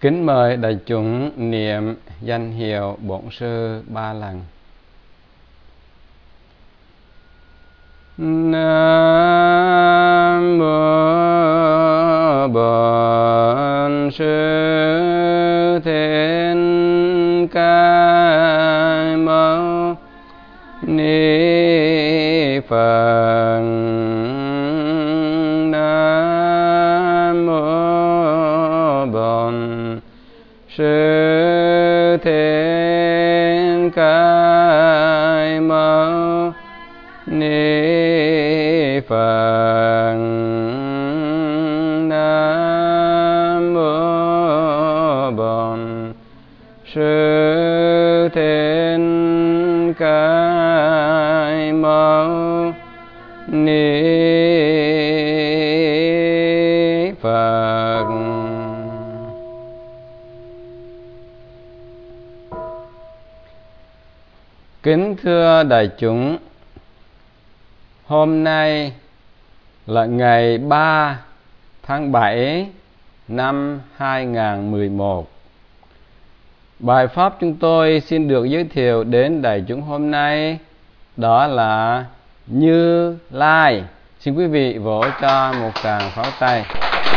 Kính mời đại chúng niệm danh hiệu Bổn Sư 3 lần. Nam mô Bổn Sư Thích Ca Mâu Ni Phật. Nam mô Bổn Sư Thích Ca Mâu Ni Phật. Nam mô Bổn Sư Thích Ca Mâu Ni Phật. Kính thưa đại chúng, hôm nay là ngày 3 tháng 7 năm 2011. Bài pháp chúng tôi xin được giới thiệu đến đại chúng hôm nay đó là Như Lai. Xin quý vị vỗ cho một tràng pháo tay.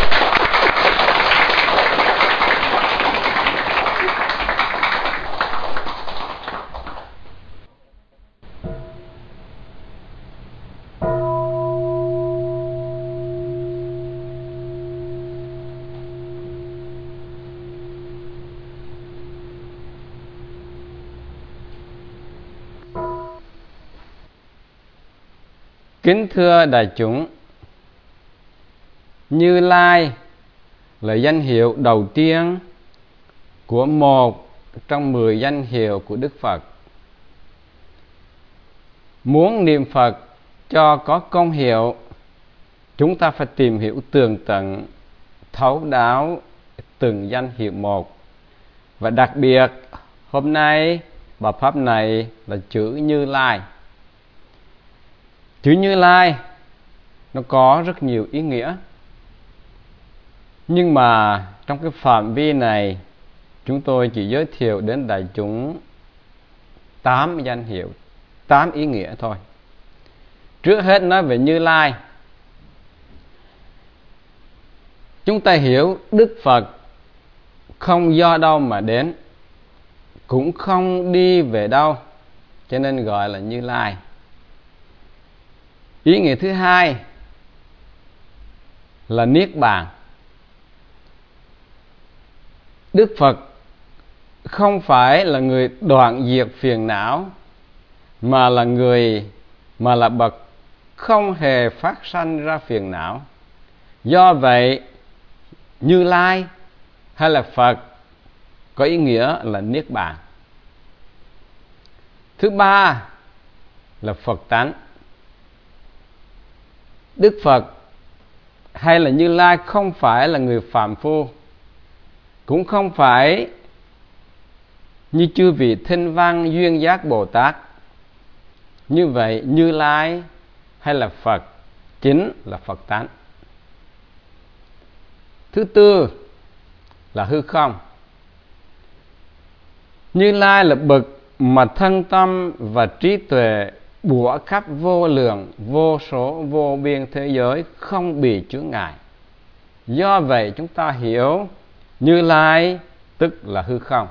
Kính thưa đại chúng, Như Lai là danh hiệu đầu tiên của một trong 10 danh hiệu của Đức Phật. Muốn niệm Phật cho có công hiệu, chúng ta phải tìm hiểu tường tận, thấu đáo từng danh hiệu một. Và đặc biệt, hôm nay bài pháp này là chữ Như Lai. Chữ Như Lai nó có rất nhiều ý nghĩa, nhưng mà trong cái phạm vi này chúng tôi chỉ giới thiệu đến đại chúng 8 danh hiệu, 8 ý nghĩa thôi. Trước hết nói về Như Lai. Chúng ta hiểu Đức Phật không do đâu mà đến, cũng không đi về đâu, cho nên gọi là Như Lai. Ý nghĩa thứ hai là Niết Bàn. Đức Phật không phải là người đoạn diệt phiền não, mà là bậc không hề phát sanh ra phiền não. Do vậy, Như Lai hay là Phật có ý nghĩa là Niết Bàn. Thứ ba là Phật tánh. Đức Phật hay là Như Lai không phải là người phàm phu, cũng không phải như chư vị Thanh Văn Duyên Giác Bồ Tát. Như vậy Như Lai hay là Phật chính là Phật tánh. Thứ tư là hư không. Như Lai là bậc mà thân tâm và trí tuệ bủa khắp vô lượng, vô số, vô biên thế giới, không bị chướng ngại. Do vậy chúng ta hiểu Như Lai tức là hư không.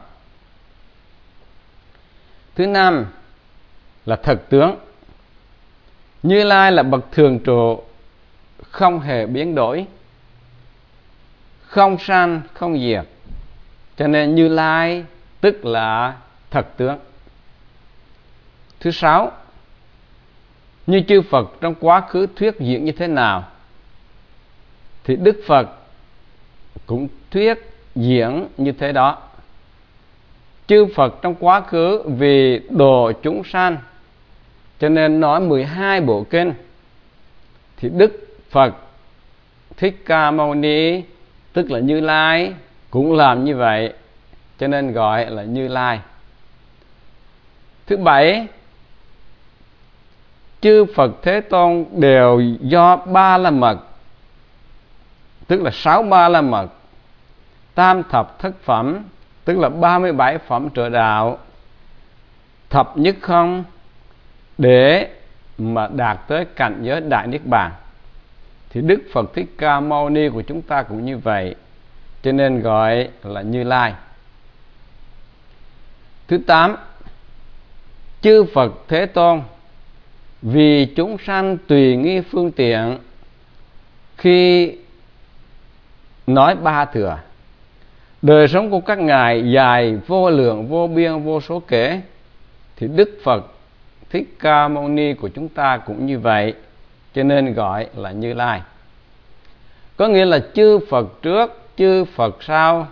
Thứ năm là thực tướng. Như Lai là bậc thường trụ, không hề biến đổi, không sanh, không diệt, cho nên Như Lai tức là thật tướng. Thứ sáu, như chư Phật trong quá khứ thuyết diễn như thế nào thì Đức Phật cũng thuyết diễn như thế đó. Chư Phật trong quá khứ vì độ chúng sanh cho nên nói 12 bộ kinh, thì Đức Phật Thích Ca Mâu Ni tức là Như Lai cũng làm như vậy, cho nên gọi là Như Lai. Thứ bảy, chư Phật Thế Tôn đều do Ba La Mật, tức là 6 Ba La Mật tam thập thất phẩm, tức là 37 phẩm trợ đạo, thập nhất không, để mà đạt tới cảnh giới đại niết bàn. Thì Đức Phật Thích Ca Mâu Ni của chúng ta cũng như vậy, cho nên gọi là Như Lai. Thứ 8, chư Phật Thế Tôn vì chúng sanh tùy nghi phương tiện khi nói ba thừa. Đời sống của các ngài dài vô lượng, vô biên, vô số kể, thì Đức Phật Thích Ca Mâu Ni của chúng ta cũng như vậy, cho nên gọi là Như Lai. Có nghĩa là chư Phật trước, chư Phật sau,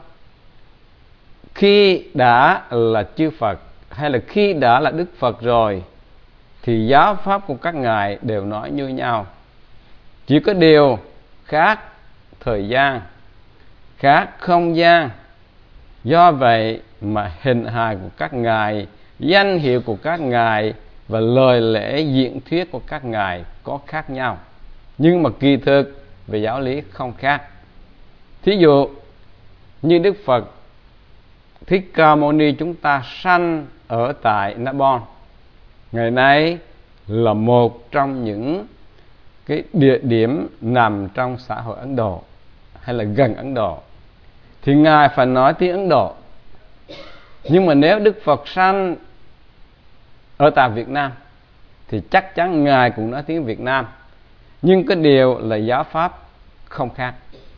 khi đã là chư Phật hay là khi đã là Đức Phật rồi, thì giáo pháp của các ngài đều nói như nhau. Chỉ có điều khác thời gian, khác không gian. Do vậy mà hình hài của các ngài, danh hiệu của các ngài và lời lẽ diễn thuyết của các ngài có khác nhau, nhưng mà kỳ thực về giáo lý không khác. Thí dụ như Đức Phật Thích Ca Mâu Ni chúng ta sanh ở tại Narbonne, ngày nay là một trong những cái địa điểm nằm trong xã hội Ấn Độ hay là gần Ấn Độ, thì ngài phải nói tiếng Ấn Độ. Nhưng mà nếu Đức Phật sanh ở tại Việt Nam thì chắc chắn ngài cũng nói tiếng Việt Nam, nhưng cái điều là giáo pháp không khác.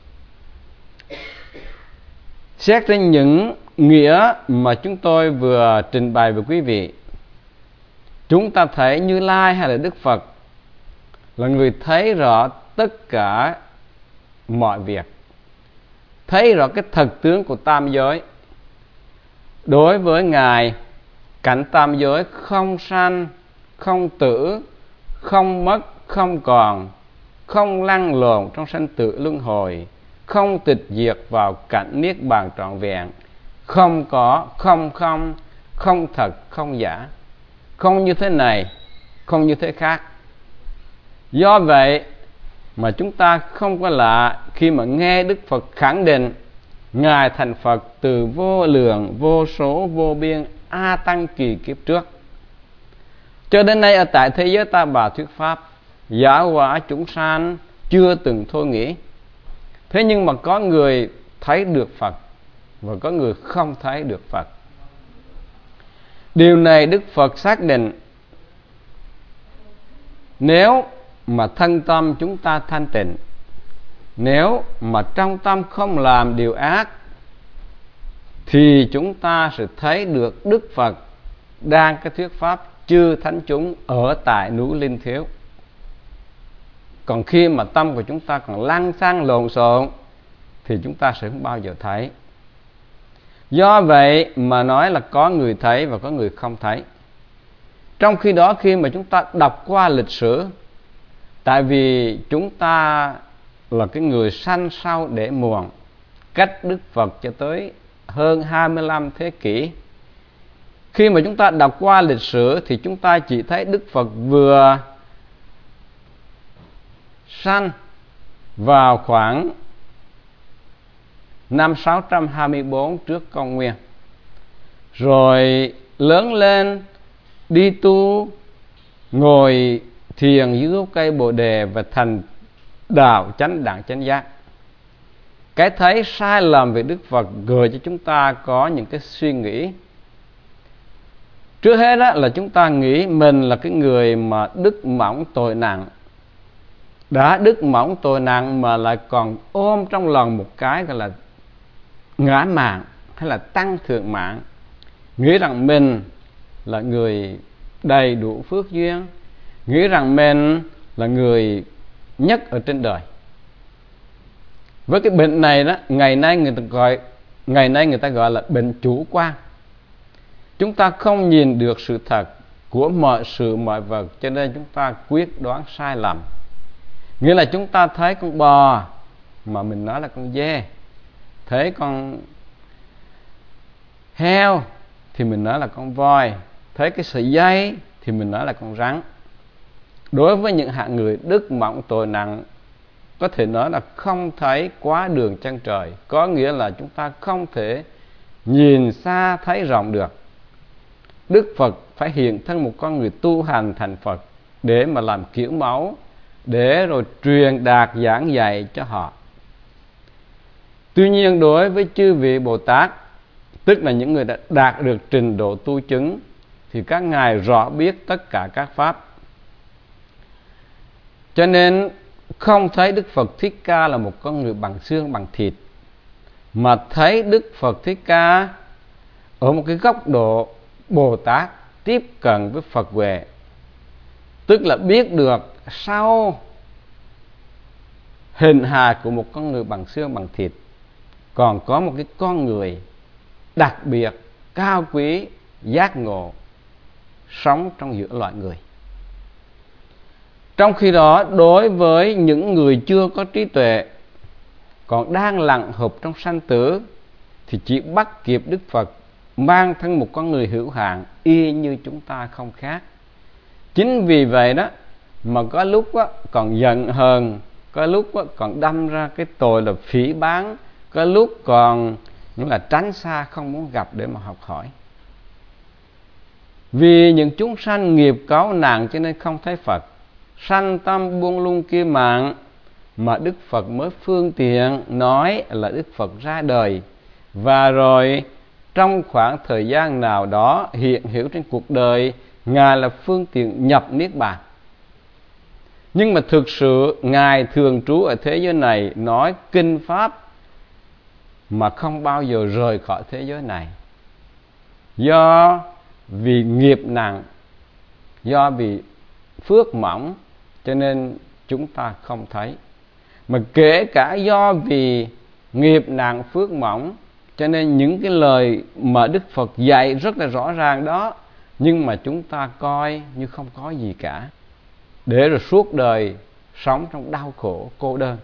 Xét trên những nghĩa mà chúng tôi vừa trình bày với quý vị, chúng ta thấy Như Lai hay là Đức Phật là người thấy rõ tất cả mọi việc, thấy rõ cái thực tướng của tam giới. Đối với ngài, cảnh tam giới không sanh, không tử, không mất, không còn, không lăn lộn trong sanh tử luân hồi, không tịch diệt vào cảnh niết bàn trọn vẹn, không có, không không, không thật, không giả, không như thế này, không như thế khác. Do vậy mà chúng ta không có lạ khi mà nghe Đức Phật khẳng định ngài thành Phật từ vô lượng, vô số, vô biên a tăng kỳ kiếp trước. Cho đến nay ở tại thế giới Ta Bà thuyết pháp, giáo hóa chúng sanh chưa từng thôi nghĩ. Thế nhưng mà có người thấy được Phật và có người không thấy được Phật. Điều này Đức Phật xác định, nếu mà thân tâm chúng ta thanh tịnh, nếu mà trong tâm không làm điều ác, thì chúng ta sẽ thấy được Đức Phật đang cái thuyết pháp chư thánh chúng ở tại núi Linh Thiếu. Còn khi mà tâm của chúng ta còn lăng xăng lộn xộn thì chúng ta sẽ không bao giờ thấy. Do vậy mà nói là có người thấy và có người không thấy. Trong khi đó, khi mà chúng ta đọc qua lịch sử, tại vì chúng ta là cái người sanh sau để muộn, cách Đức Phật cho tới hơn 25 thế kỷ. Khi mà chúng ta đọc qua lịch sử thì chúng ta chỉ thấy Đức Phật vừa sanh vào khoảng năm 624 trước công nguyên, rồi lớn lên đi tu, ngồi thiền dưới gốc cây Bồ Đề và thành đạo chánh đẳng chánh giác. Cái thấy sai lầm về Đức Phật gợi cho chúng ta có những cái suy nghĩ. Trước hết đó là chúng ta nghĩ mình là cái người mà đức mỏng tội nặng. Đã đức mỏng tội nặng mà lại còn ôm trong lòng một cái gọi là ngã mạn hay là tăng thượng mạn, nghĩ rằng mình là người đầy đủ phước duyên, nghĩ rằng mình là người nhất ở trên đời. Với cái bệnh này đó, ngày nay người ta gọi là bệnh chủ quan. Chúng ta không nhìn được sự thật của mọi sự mọi vật, cho nên chúng ta quyết đoán sai lầm. Nghĩa là chúng ta thấy con bò mà mình nói là con dê, thấy con heo thì mình nói là con voi, thấy cái sợi dây thì mình nói là con rắn. Đối với những hạng người đức mỏng tội nặng có thể nói là không thấy quá đường chân trời, có nghĩa là chúng ta không thể nhìn xa thấy rộng được. Đức Phật phải hiện thân một con người tu hành thành Phật để mà làm kiểu mẫu, để rồi truyền đạt giảng dạy cho họ. Tuy nhiên đối với chư vị Bồ Tát, tức là những người đã đạt được trình độ tu chứng, thì các ngài rõ biết tất cả các pháp. Cho nên không thấy Đức Phật Thích Ca là một con người bằng xương bằng thịt, mà thấy Đức Phật Thích Ca ở một cái góc độ Bồ Tát tiếp cận với Phật huệ, tức là biết được sau hình hài của một con người bằng xương bằng thịt còn có một cái con người đặc biệt, cao quý, giác ngộ, sống trong giữa loài người. Trong khi đó, đối với những người chưa có trí tuệ, còn đang lặn hụp trong sanh tử, thì chỉ bắt kịp Đức Phật mang thân một con người hữu hạn, y như chúng ta không khác. Chính vì vậy đó mà có lúc còn giận hờn, có lúc còn đâm ra cái tội là phỉ báng, có lúc còn là tránh xa, không muốn gặp để mà học hỏi. Vì những chúng sanh nghiệp cáu nặng cho nên không thấy Phật, sanh tâm buông lung kia mạng, mà Đức Phật mới phương tiện nói là Đức Phật ra đời, và rồi trong khoảng thời gian nào đó hiện hữu trên cuộc đời, Ngài là phương tiện nhập Niết Bàn. Nhưng mà thực sự Ngài thường trú ở thế giới này, nói kinh pháp mà không bao giờ rời khỏi thế giới này. Do vì nghiệp nặng, do vì phước mỏng, cho nên chúng ta không thấy. Mà kể cả do vì nghiệp nặng phước mỏng, cho nên những cái lời mà Đức Phật dạy rất là rõ ràng đó, nhưng mà chúng ta coi như không có gì cả, để rồi suốt đời sống trong đau khổ, cô đơn.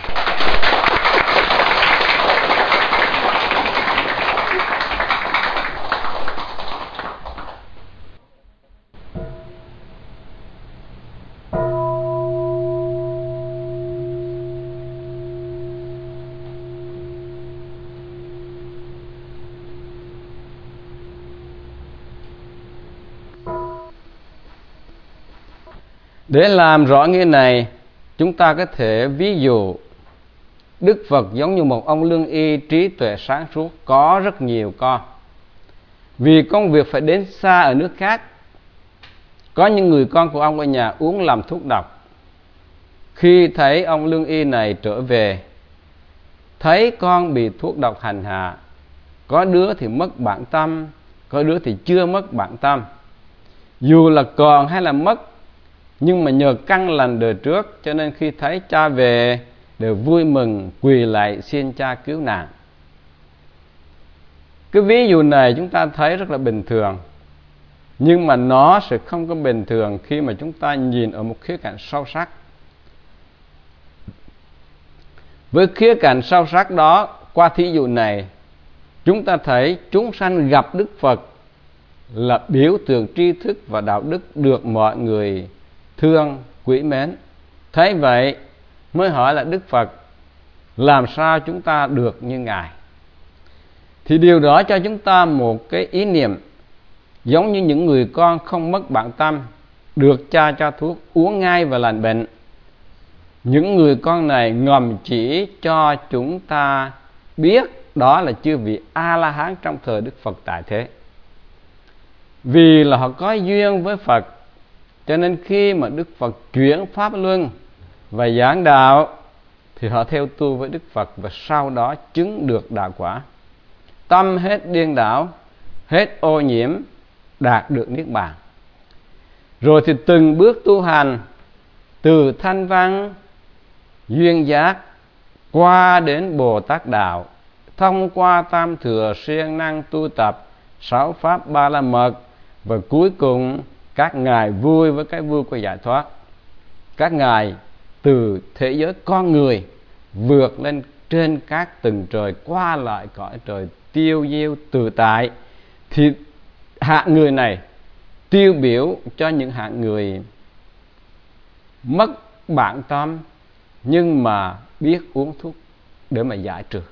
Để làm rõ nghĩa này, chúng ta có thể ví dụ Đức Phật giống như một ông lương y trí tuệ sáng suốt, có rất nhiều con. Vì công việc phải đến xa ở nước khác, có những người con của ông ở nhà uống làm thuốc độc. Khi thấy ông lương y này trở về, thấy con bị thuốc độc hành hạ, có đứa thì mất bản tâm, có đứa thì chưa mất bản tâm. Dù là còn hay là mất, nhưng mà nhờ căn lành đời trước, cho nên khi thấy cha về đều vui mừng quỳ lại xin cha cứu nạn. Cái ví dụ này chúng ta thấy rất là bình thường, nhưng mà nó sẽ không có bình thường khi mà chúng ta nhìn ở một khía cạnh sâu sắc. Với khía cạnh sâu sắc đó, qua thí dụ này, chúng ta thấy chúng sanh gặp Đức Phật là biểu tượng tri thức và đạo đức được mọi người thương, quý mến. Thấy vậy mới hỏi là Đức Phật, làm sao chúng ta được như Ngài? Thì điều đó cho chúng ta một cái ý niệm, giống như những người con không mất bản tâm, được cha cho thuốc uống ngay và lành bệnh. Những người con này ngầm chỉ cho chúng ta biết đó là chư vị A-la-hán trong thời Đức Phật tại thế. Vì là họ có duyên với Phật, cho nên khi mà Đức Phật chuyển pháp luân và giảng đạo, thì họ theo tu với Đức Phật và sau đó chứng được đạo quả. Tâm hết điên đảo, hết ô nhiễm, đạt được Niết Bàn. Rồi thì từng bước tu hành, từ thanh văn, duyên giác, qua đến Bồ Tát Đạo, thông qua tam thừa siêng năng tu tập 6 pháp ba la mật, và cuối cùng các ngài vui với cái vui của giải thoát. Các ngài từ thế giới con người vượt lên trên các tầng trời, qua lại cõi trời tiêu diêu tự tại. Thì hạng người này tiêu biểu cho những hạng người mất bản tâm, nhưng mà biết uống thuốc để mà giải trừ.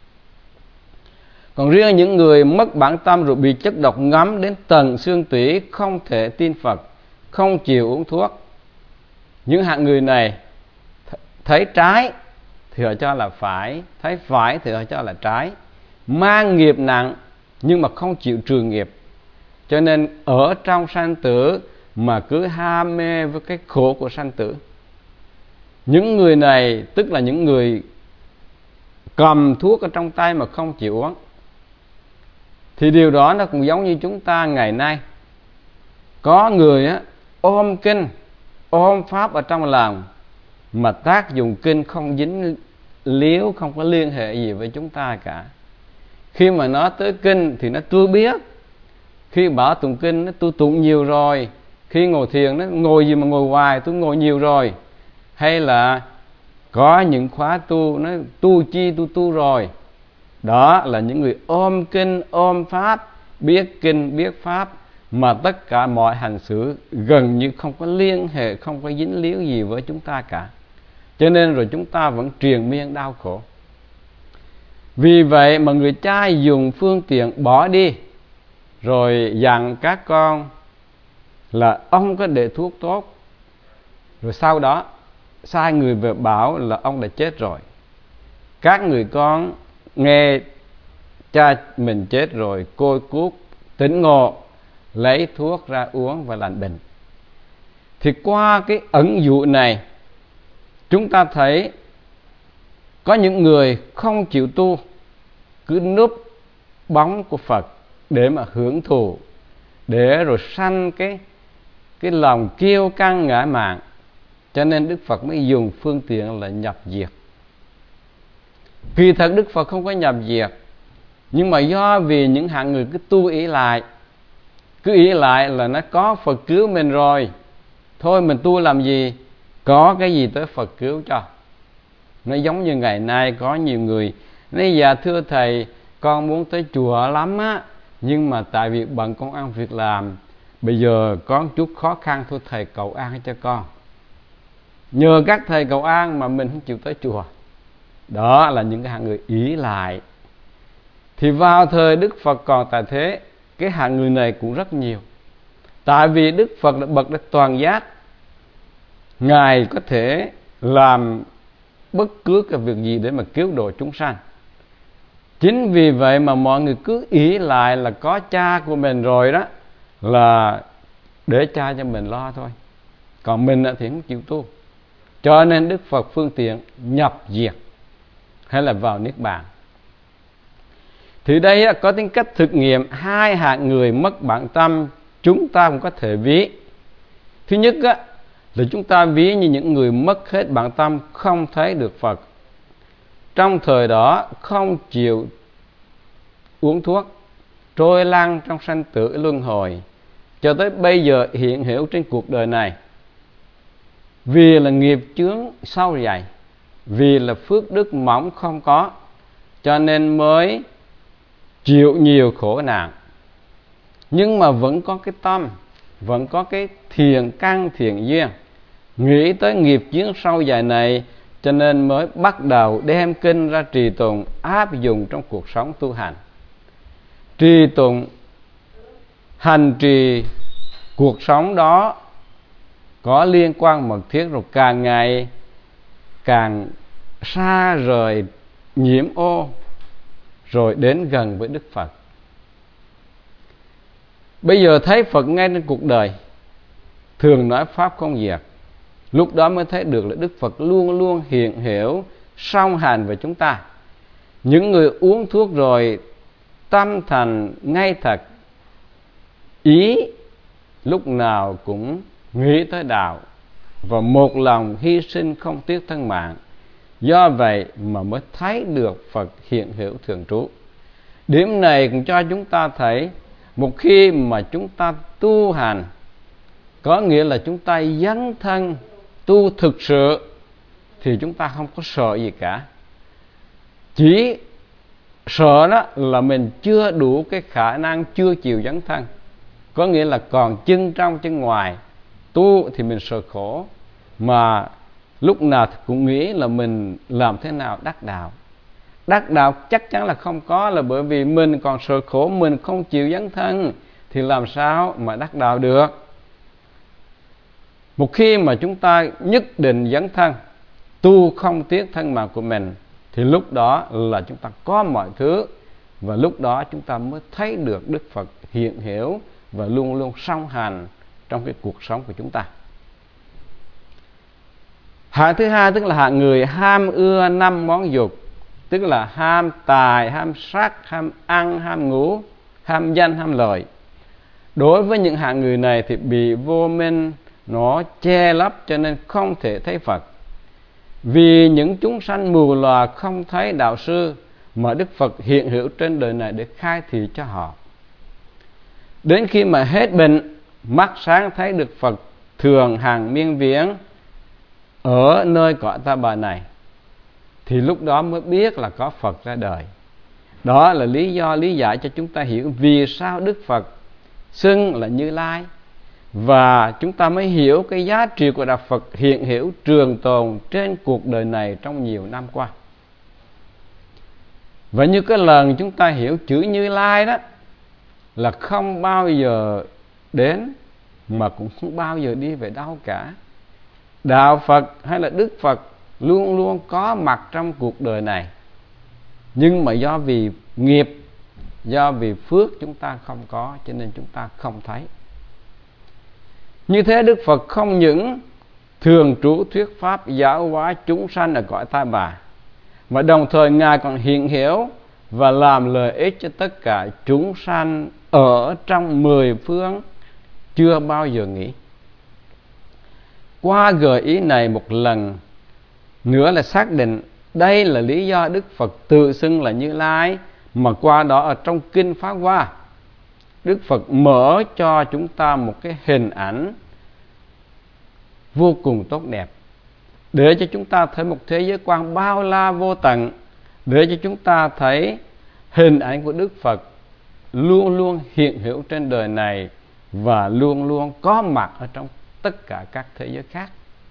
Còn riêng những người mất bản tâm rồi bị chất độc ngấm đến tận xương tủy, không thể tin Phật, không chịu uống thuốc, những hạng người này thấy trái thì họ cho là phải, thấy phải thì họ cho là trái, mang nghiệp nặng nhưng mà không chịu trừ nghiệp, cho nên ở trong sanh tử mà cứ ham mê với cái khổ của sanh tử. Những người này tức là những người cầm thuốc ở trong tay mà không chịu uống. Thì điều đó nó cũng giống như chúng ta ngày nay. Có người ôm kinh, ôm pháp ở trong lòng, mà tác dụng kinh không dính líu, không có liên hệ gì với chúng ta cả. Khi mà nói tới kinh thì nó tôi biết, khi bảo tụng kinh nó tôi tụng nhiều rồi, khi ngồi thiền nó ngồi gì mà ngồi hoài, tôi ngồi nhiều rồi, hay là có những khóa tu nó tu chi tôi tu rồi. Đó là những người ôm kinh, ôm pháp, biết kinh, biết pháp, mà tất cả mọi hành xử gần như không có liên hệ, không có dính líu gì với chúng ta cả. Cho nên rồi chúng ta vẫn triền miên đau khổ. Vì vậy mà người cha dùng phương tiện bỏ đi, rồi dặn các con là ông có để thuốc tốt, rồi sau đó sai người về bảo là ông đã chết rồi. Các người con nghe cha mình chết rồi, côi cút tỉnh ngộ, lấy thuốc ra uống và lành bệnh. Thì qua cái ẩn dụ này, chúng ta thấy có những người không chịu tu, cứ núp bóng của Phật để mà hưởng thụ, để rồi sanh cái lòng kiêu căng ngã mạn. Cho nên Đức Phật mới dùng phương tiện là nhập diệt. Kỳ thật Đức Phật không có nhập diệt, nhưng mà do vì những hạng người cứ tu ý lại, cứ ý lại là nó có Phật cứu mình rồi, thôi mình tu làm gì, có cái gì tới Phật cứu cho. Nó giống như ngày nay có nhiều người nói: dạ thưa thầy, con muốn tới chùa lắm á, nhưng mà tại vì bận công ăn việc làm, bây giờ có chút khó khăn, thôi thầy cầu an cho con. Nhờ các thầy cầu an mà mình không chịu tới chùa. Đó là những cái hạng người ý lại. Thì vào thời Đức Phật còn tại thế, cái hạng người này cũng rất nhiều. Tại vì Đức Phật là bậc đã toàn giác, Ngài có thể làm bất cứ cái việc gì để mà cứu độ chúng sanh. Chính vì vậy mà mọi người cứ ý lại là có cha của mình rồi đó, là để cha cho mình lo thôi, còn mình thì không chịu tu. Cho nên Đức Phật phương tiện nhập diệt hay là vào Niết Bàn. Thì đây có tính cách thực nghiệm hai hạng người mất bản tâm chúng ta cũng có thể ví. Thứ nhất là chúng ta ví như những người mất hết bản tâm, không thấy được Phật. Trong thời đó không chịu uống thuốc, trôi lăn trong sanh tử luân hồi, cho tới bây giờ hiện hữu trên cuộc đời này. Vì là nghiệp chướng sâu dày, vì là phước đức mỏng không có, cho nên mới chịu nhiều khổ nạn. Nhưng mà vẫn có cái tâm, vẫn có cái thiện căn thiện duyên, nghĩ tới nghiệp chướng sâu dài này, cho nên mới bắt đầu đem kinh ra trì tụng, áp dụng trong cuộc sống tu hành. Trì tụng, hành trì cuộc sống đó có liên quan mật thiết, rồi càng ngày càng xa rời nhiễm ô, rồi đến gần với Đức Phật. Bây giờ thấy Phật ngay trên cuộc đời, thường nói pháp không diệt, lúc đó mới thấy được là Đức Phật luôn luôn hiện hữu song hành với chúng ta. Những người uống thuốc rồi tâm thành ngay thật, ý lúc nào cũng nghĩ tới đạo, và một lòng hy sinh không tiếc thân mạng. Do vậy mà mới thấy được Phật hiện hữu thường trú. Điểm này cũng cho chúng ta thấy, một khi mà chúng ta tu hành, có nghĩa là chúng ta dấn thân tu thực sự, thì chúng ta không có sợ gì cả. Chỉ sợ đó là mình chưa đủ cái khả năng, chưa chịu dấn thân, có nghĩa là còn chân trong chân ngoài. Tu thì mình sợ khổ, mà lúc nào cũng nghĩ là mình làm thế nào đắc đạo. Đắc đạo chắc chắn là không có, là bởi vì mình còn sợ khổ, mình không chịu dấn thân thì làm sao mà đắc đạo được. Một khi mà chúng ta nhất định dấn thân, tu không tiếc thân mạng của mình, thì lúc đó là chúng ta có mọi thứ, và lúc đó chúng ta mới thấy được Đức Phật hiện hữu và luôn luôn song hành trong cái cuộc sống của chúng ta. Hạng thứ hai tức là hạng người ham ưa 5 món dục, tức là ham tài, ham sắc, ham ăn, ham ngủ, ham danh, ham lợi. Đối với những hạng người này thì bị vô minh nó che lấp, cho nên không thể thấy Phật. Vì những chúng sanh mù lòa không thấy đạo sư, mà Đức Phật hiện hữu trên đời này để khai thị cho họ. Đến khi mà hết bệnh, mắt sáng thấy được Phật thường hàng miên viễn ở nơi cõi Ta Bà này, thì lúc đó mới biết là có Phật ra đời. Đó là lý giải cho chúng ta hiểu vì sao Đức Phật xưng là Như Lai, và chúng ta mới hiểu cái giá trị của đạo Phật hiện hữu trường tồn trên cuộc đời này trong nhiều năm qua. Và như cái lần chúng ta hiểu chữ Như Lai đó là không bao giờ đến mà cũng không bao giờ đi về đâu cả. Đạo Phật hay là Đức Phật luôn luôn có mặt trong cuộc đời này, nhưng mà do vì nghiệp, do vì phước chúng ta không có, cho nên chúng ta không thấy. Như thế Đức Phật không những thường trú thuyết pháp giáo hóa chúng sanh ở cõi Ta Bà, mà đồng thời Ngài còn hiện hữu và làm lợi ích cho tất cả chúng sanh ở trong 10 phương chưa bao giờ nghỉ. Qua gợi ý này một lần nữa là xác định đây là lý do Đức Phật tự xưng là Như Lai, mà qua đó ở trong Kinh Pháp Hoa, Đức Phật mở cho chúng ta một cái hình ảnh vô cùng tốt đẹp, để cho chúng ta thấy một thế giới quan bao la vô tận, để cho chúng ta thấy hình ảnh của Đức Phật luôn luôn hiện hữu trên đời này và luôn luôn có mặt ở trong tất cả các thế giới khác.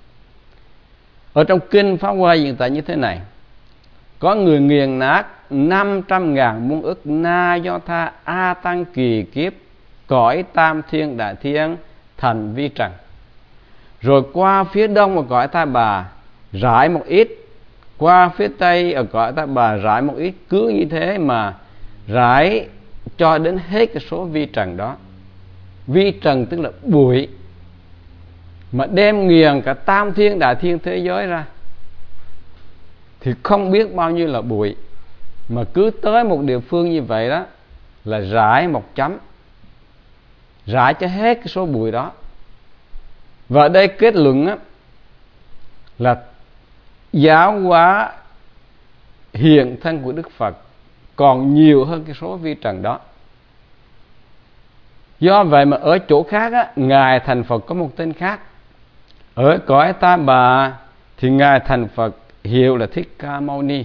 Ở trong Kinh Pháp Hoa hiện tại như thế này: có người nghiền nát 500.000 muôn ức na do tha a tăng kỳ kiếp cõi tam thiên đại thiên thành vi trần, rồi qua phía đông ở cõi Ta Bà rải một ít, qua phía tây ở cõi Ta Bà rải một ít, cứ như thế mà rải cho đến hết cái số vi trần đó. Vi trần tức là bụi, mà đem nghiền cả tam thiên đại thiên thế giới ra thì không biết bao nhiêu là bụi, mà cứ tới một địa phương như vậy đó là rải một chấm, rải cho hết cái số bụi đó. Và ở đây kết luận á, là giáo hóa hiện thân của Đức Phật còn nhiều hơn cái số vi trần đó. Do vậy mà ở chỗ khác á, Ngài thành Phật có một tên khác. Ở cõi Ta Bà thì Ngài thành Phật hiệu là Thích Ca Mâu Ni.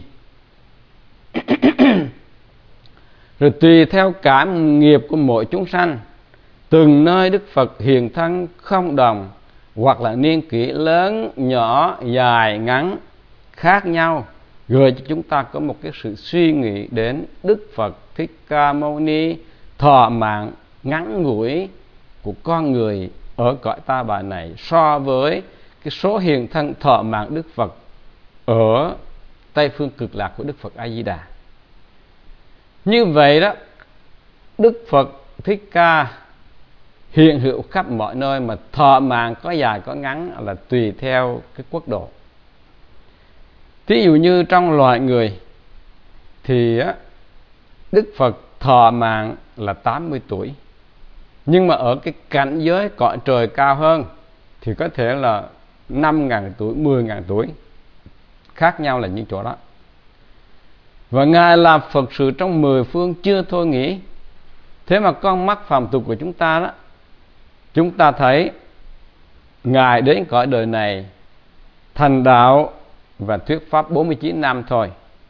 Rồi tùy theo cảm nghiệp của mỗi chúng sanh, từng nơi Đức Phật hiện thân không đồng, hoặc là niên kỷ lớn, nhỏ, dài, ngắn khác nhau, gợi cho chúng ta có một cái sự suy nghĩ đến Đức Phật Thích Ca Mâu Ni thọ mạng ngắn ngủi của con người ở cõi Ta Bà này so với cái số hiện thân thọ mạng Đức Phật ở Tây phương cực lạc của Đức Phật A Di Đà. Như vậy đó, Đức Phật Thích Ca hiện hữu khắp mọi nơi, mà thọ mạng có dài có ngắn là tùy theo cái quốc độ. Thí dụ như trong loài người thì Đức Phật thọ mạng là 80 tuổi, nhưng mà ở cái cảnh giới cõi trời cao hơn thì có thể là 5.000 tuổi, 10.000 tuổi, khác nhau là những chỗ đó. Và Ngài làm Phật sự trong 10 phương chưa thôi nghỉ. Thế mà con mắt phàm tục của chúng ta đó, chúng ta thấy Ngài đến cõi đời này thành đạo và thuyết pháp 49 năm thôi.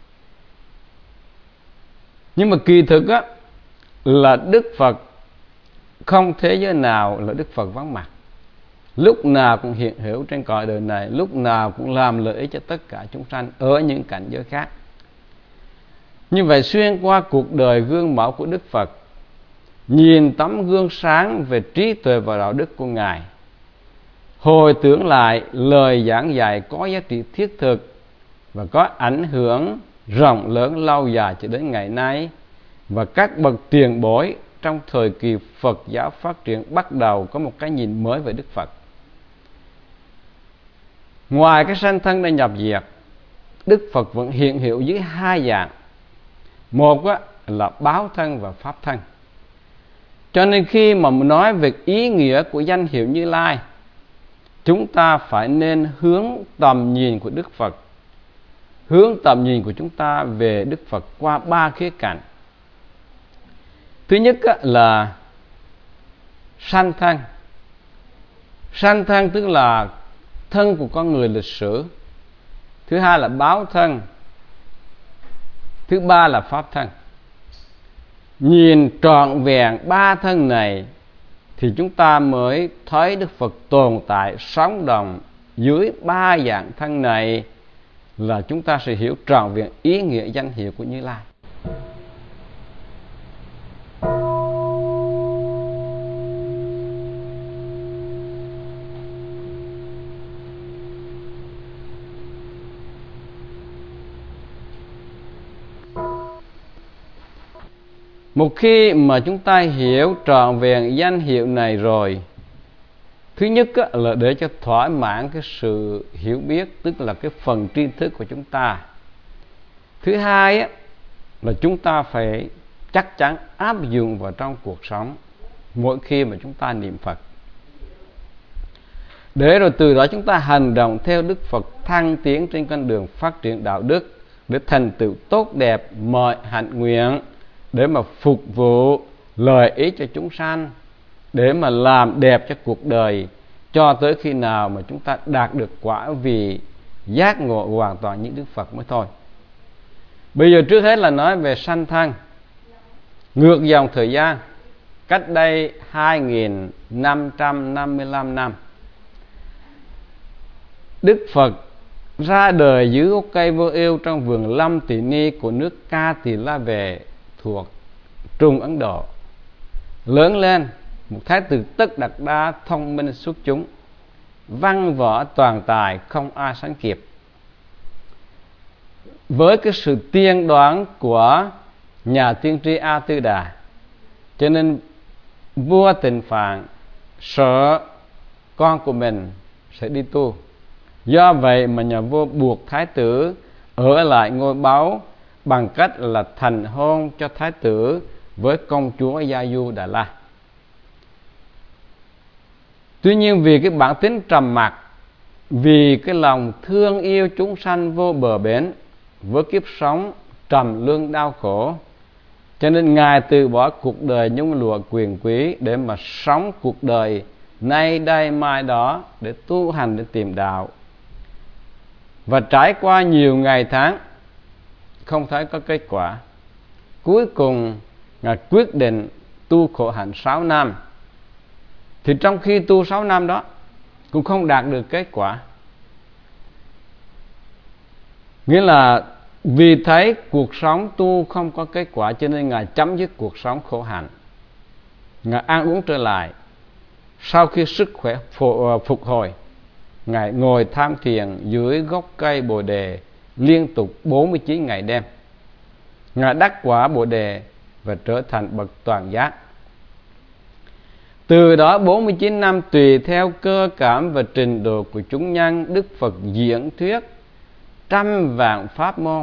Nhưng mà kỳ thực á, là Đức Phật không thế giới nào là Đức Phật vắng mặt. lúc nào cũng hiện hữu trên cõi đời này, lúc nào cũng làm lợi ích cho tất cả chúng sanh ở những cảnh giới khác. Như vậy, xuyên qua cuộc đời gương mẫu của Đức Phật, nhìn tấm gương sáng về trí tuệ và đạo đức của Ngài, hồi tưởng lại lời giảng dạy có giá trị thiết thực và có ảnh hưởng rộng lớn lâu dài cho đến ngày nay, và các bậc tiền bối trong thời kỳ Phật giáo phát triển bắt đầu có một cái nhìn mới về Đức Phật. Ngoài cái sanh thân đã nhập diệt, Đức Phật vẫn hiện hữu dưới hai dạng. Một là báo thân và pháp thân. Cho nên khi mà nói về ý nghĩa của danh hiệu Như Lai, chúng ta phải nên hướng tầm nhìn của Đức Phật, hướng tầm nhìn của chúng ta về Đức Phật qua ba khía cạnh. Thứ nhất là sanh thân. Sanh thân tức là thân của con người lịch sử. Thứ hai là báo thân. Thứ ba là pháp thân. Nhìn trọn vẹn ba thân này thì chúng ta mới thấy Đức Phật tồn tại sống động dưới ba dạng thân này, là chúng ta sẽ hiểu trọn vẹn ý nghĩa danh hiệu của Như Lai. Một khi mà chúng ta hiểu trọn vẹn danh hiệu này rồi, thứ nhất là để cho thỏa mãn cái sự hiểu biết, tức là cái phần tri thức của chúng ta. Thứ hai là chúng ta phải chắc chắn áp dụng vào trong cuộc sống mỗi khi mà chúng ta niệm Phật, để rồi từ đó chúng ta hành động theo Đức Phật, thăng tiến trên con đường phát triển đạo đức, để thành tựu tốt đẹp mọi hạnh nguyện, để mà phục vụ lợi ích cho chúng sanh, để mà làm đẹp cho cuộc đời, cho tới khi nào mà chúng ta đạt được quả vị giác ngộ hoàn toàn như Đức Phật mới thôi. Bây giờ trước hết là nói về sanh thân. Ngược dòng thời gian, cách đây 2555 năm, Đức Phật ra đời dưới gốc cây vô ưu trong vườn Lâm Tỳ Ni của nước Ca Tỳ La Vệ thuộc Trung Ấn Độ. Lớn lên một thái tử Tất Đạt Đa thông minh xuất chúng, văn võ toàn tài không ai sánh kịp. Với cái sự tiên đoán của nhà tiên tri A Tư Đà, cho nên vua Tịnh Phạn sợ con của mình sẽ đi tu. Do vậy mà nhà vua buộc thái tử ở lại ngôi báu bằng cách là thành hôn cho thái tử với công chúa Gia Du Đà La. Tuy nhiên vì cái bản tính trầm mặc, vì cái lòng thương yêu chúng sanh vô bờ bến, với kiếp sống trầm luân đau khổ, cho nên Ngài từ bỏ cuộc đời nhung lụa quyền quý để mà sống cuộc đời nay đây mai đó, để tu hành, để tìm đạo. Và trải qua nhiều ngày tháng không thấy có kết quả, cuối cùng Ngài quyết định tu khổ hạnh 6 năm. Thì trong khi tu 6 năm đó cũng không đạt được kết quả. Nghĩa là vì thấy cuộc sống tu không có kết quả, cho nên Ngài chấm dứt cuộc sống khổ hạnh. Ngài ăn uống trở lại. Sau khi sức khỏe phục hồi, Ngài ngồi tham thiền dưới gốc cây Bồ Đề liên tục 49 ngày đêm. Ngài đắc quả Bồ Đề và trở thành bậc toàn giác. Từ đó 49 năm, tùy theo cơ cảm và trình độ của chúng nhân, Đức Phật diễn thuyết trăm vạn pháp môn,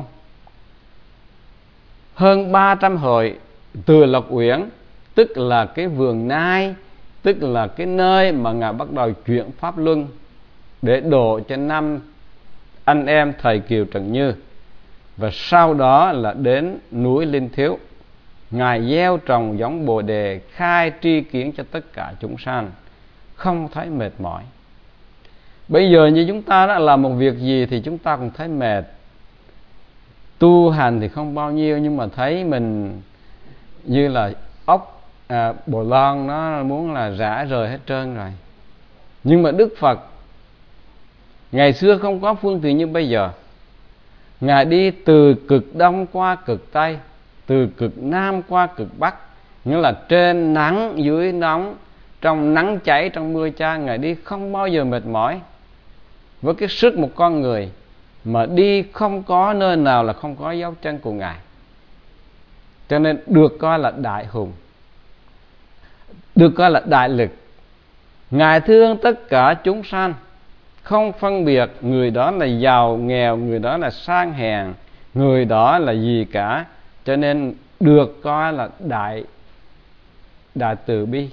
hơn 300 hội từ Lộc Uyển, tức là cái vườn nai, tức là cái nơi mà Ngài bắt đầu chuyển pháp luân, để độ cho 5 anh em thầy Kiều Trần Như. Và sau đó là đến núi Linh Thiếu, Ngài gieo trồng giống Bồ Đề, khai tri kiến cho tất cả chúng sanh, không thấy mệt mỏi. Bây giờ như chúng ta đã làm một việc gì thì chúng ta cũng thấy mệt. Tu hành thì không bao nhiêu, nhưng mà thấy mình như là ốc bồ lon, nó muốn là rã rời hết trơn rồi. Nhưng mà Đức Phật ngày xưa không có phương tiện như bây giờ. Ngài đi từ cực Đông qua cực Tây, từ cực Nam qua cực Bắc, nghĩa là trên nắng dưới nóng, trong nắng cháy trong mưa chan. Ngài đi không bao giờ mệt mỏi. Với cái sức một con người mà đi không có nơi nào là không có dấu chân của Ngài. Cho nên được coi là đại hùng, được coi là đại lực. Ngài thương tất cả chúng sanh, không phân biệt người đó là giàu nghèo, người đó là sang hèn, người đó là gì cả. Cho nên được coi là đại từ bi.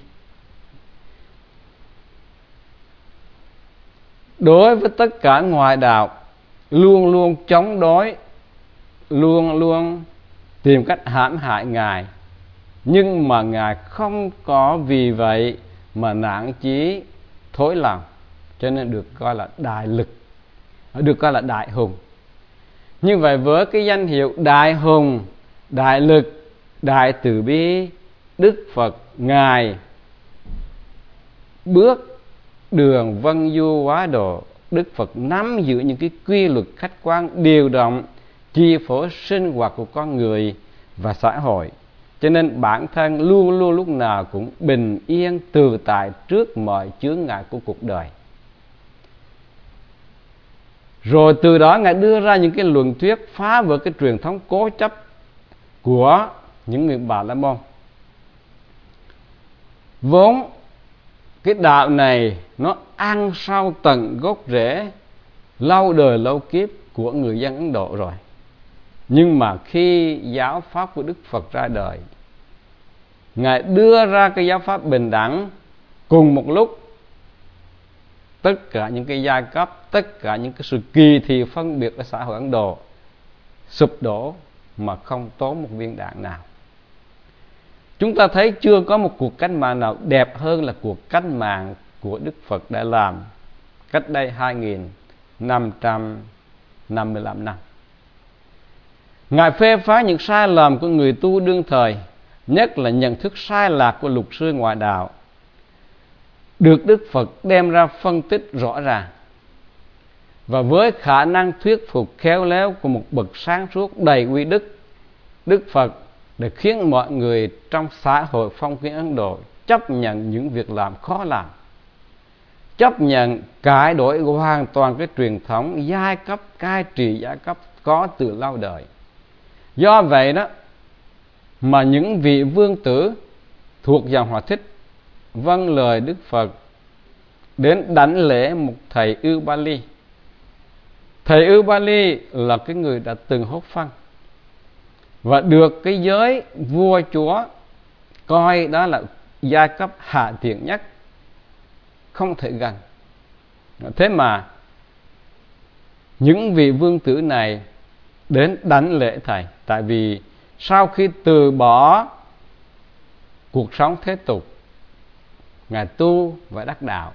Đối với tất cả ngoại đạo, luôn luôn chống đối, luôn luôn tìm cách hãm hại Ngài. Nhưng mà Ngài không có vì vậy mà nản chí thối lòng. Cho nên được coi là đại lực, được coi là đại hùng. Như vậy với cái danh hiệu đại hùng, đại lực, đại từ bi, Đức Phật Ngài bước đường vân du hóa độ. Đức Phật nắm giữ những cái quy luật khách quan điều động chi phối sinh hoạt của con người và xã hội. Cho nên bản thân luôn luôn lúc nào cũng bình yên tự tại trước mọi chướng ngại của cuộc đời. Rồi từ đó Ngài đưa ra những cái luận thuyết phá vỡ cái truyền thống cố chấp của những người Bà La Môn. Vốn cái đạo này nó ăn sâu tận gốc rễ lâu đời lâu kiếp của người dân Ấn Độ rồi. Nhưng mà khi giáo pháp của Đức Phật ra đời, Ngài đưa ra cái giáo pháp bình đẳng cùng một lúc. Tất cả những cái giai cấp, tất cả những cái sự kỳ thị phân biệt ở xã hội Ấn Độ sụp đổ mà không tốn một viên đạn nào. Chúng ta thấy chưa có một cuộc cách mạng nào đẹp hơn là cuộc cách mạng của Đức Phật đã làm cách đây 2555 năm. Ngài phê phán những sai lầm của người tu đương thời, nhất là nhận thức sai lạc của luật sư ngoại đạo, được Đức Phật đem ra phân tích rõ ràng. Và với khả năng thuyết phục khéo léo của một bậc sáng suốt đầy uy đức, Đức Phật để khiến mọi người trong xã hội phong kiến Ấn Độ chấp nhận những việc làm khó làm, chấp nhận cải đổi hoàn toàn cái truyền thống giai cấp, cai trị giai cấp có từ lâu đời. Do vậy đó mà những vị vương tử thuộc dòng họ Thích vâng lời Đức Phật đến đảnh lễ một thầy Ưu Ba Ly. Thầy Ưu Ba Ly là cái người đã từng hốt phân và được cái giới vua chúa coi đó là giai cấp hạ tiện nhất, không thể gần. Thế mà những vị vương tử này đến đảnh lễ thầy, tại vì sau khi từ bỏ cuộc sống thế tục, Ngài tu và đắc đạo.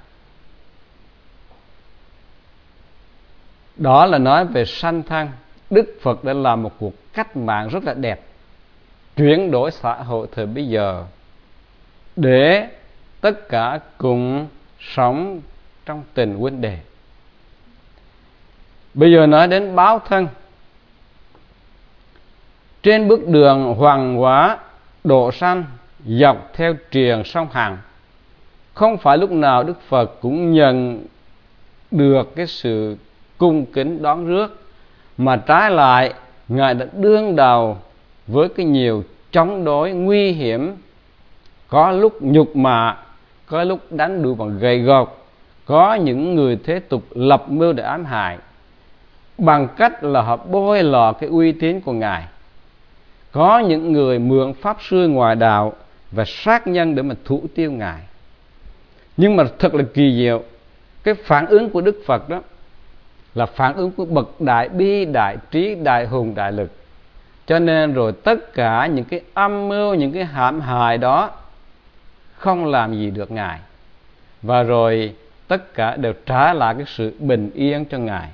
Đó là nói về sanh thân. Đức Phật đã làm một cuộc cách mạng rất là đẹp, chuyển đổi xã hội thời bây giờ để tất cả cùng sống trong tình huynh đệ. Bây giờ nói đến báo thân. Trên bước đường hoàng hóa độ sanh dọc theo triền sông Hằng, không phải lúc nào Đức Phật cũng nhận được cái sự cung kính đón rước, mà trái lại Ngài đã đương đầu với cái nhiều chống đối nguy hiểm, có lúc nhục mạ, có lúc đánh đuổi bằng gậy gộc, có những người thế tục lập mưu để ám hại bằng cách là họ bôi lọ cái uy tín của Ngài. Có những người mượn pháp sư ngoại đạo và sát nhân để mà thủ tiêu Ngài. Nhưng mà thật là kỳ diệu, cái phản ứng của Đức Phật đó là phản ứng của bậc đại bi, đại trí, đại hùng, đại lực. Cho nên rồi tất cả những cái âm mưu, những cái hãm hại đó không làm gì được Ngài. Và rồi tất cả đều trả lại cái sự bình yên cho Ngài.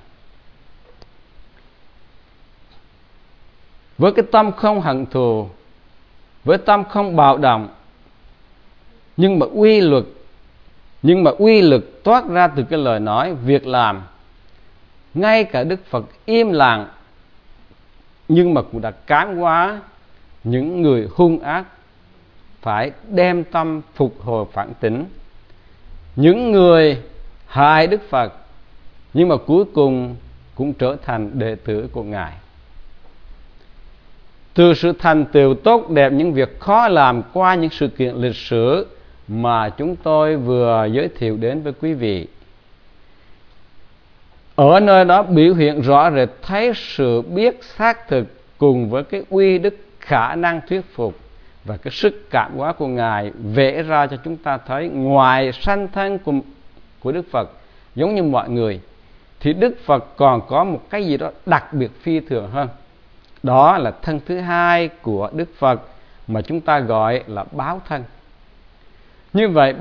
Với cái tâm không hận thù, với tâm không bạo động, nhưng mà quy luật Nhưng mà uy lực toát ra từ cái lời nói, việc làm. Ngay cả Đức Phật im lặng nhưng mà cũng đã cản hóa những người hung ác phải đem tâm phục hồi phản tỉnh. Những người hại Đức Phật nhưng mà cuối cùng cũng trở thành đệ tử của Ngài. Từ sự thành tựu tốt đẹp, những việc khó làm qua những sự kiện lịch sử mà chúng tôi vừa giới thiệu đến với quý vị, ở nơi đó biểu hiện rõ rệt thấy sự biết xác thực cùng với cái uy đức, khả năng thuyết phục và cái sức cảm hóa của Ngài vẽ ra cho chúng ta thấy ngoài sanh thân của Đức Phật giống như mọi người, thì Đức Phật còn có một cái gì đó đặc biệt phi thường hơn. Đó là thân thứ hai của Đức Phật mà chúng ta gọi là báo thân. Như vậy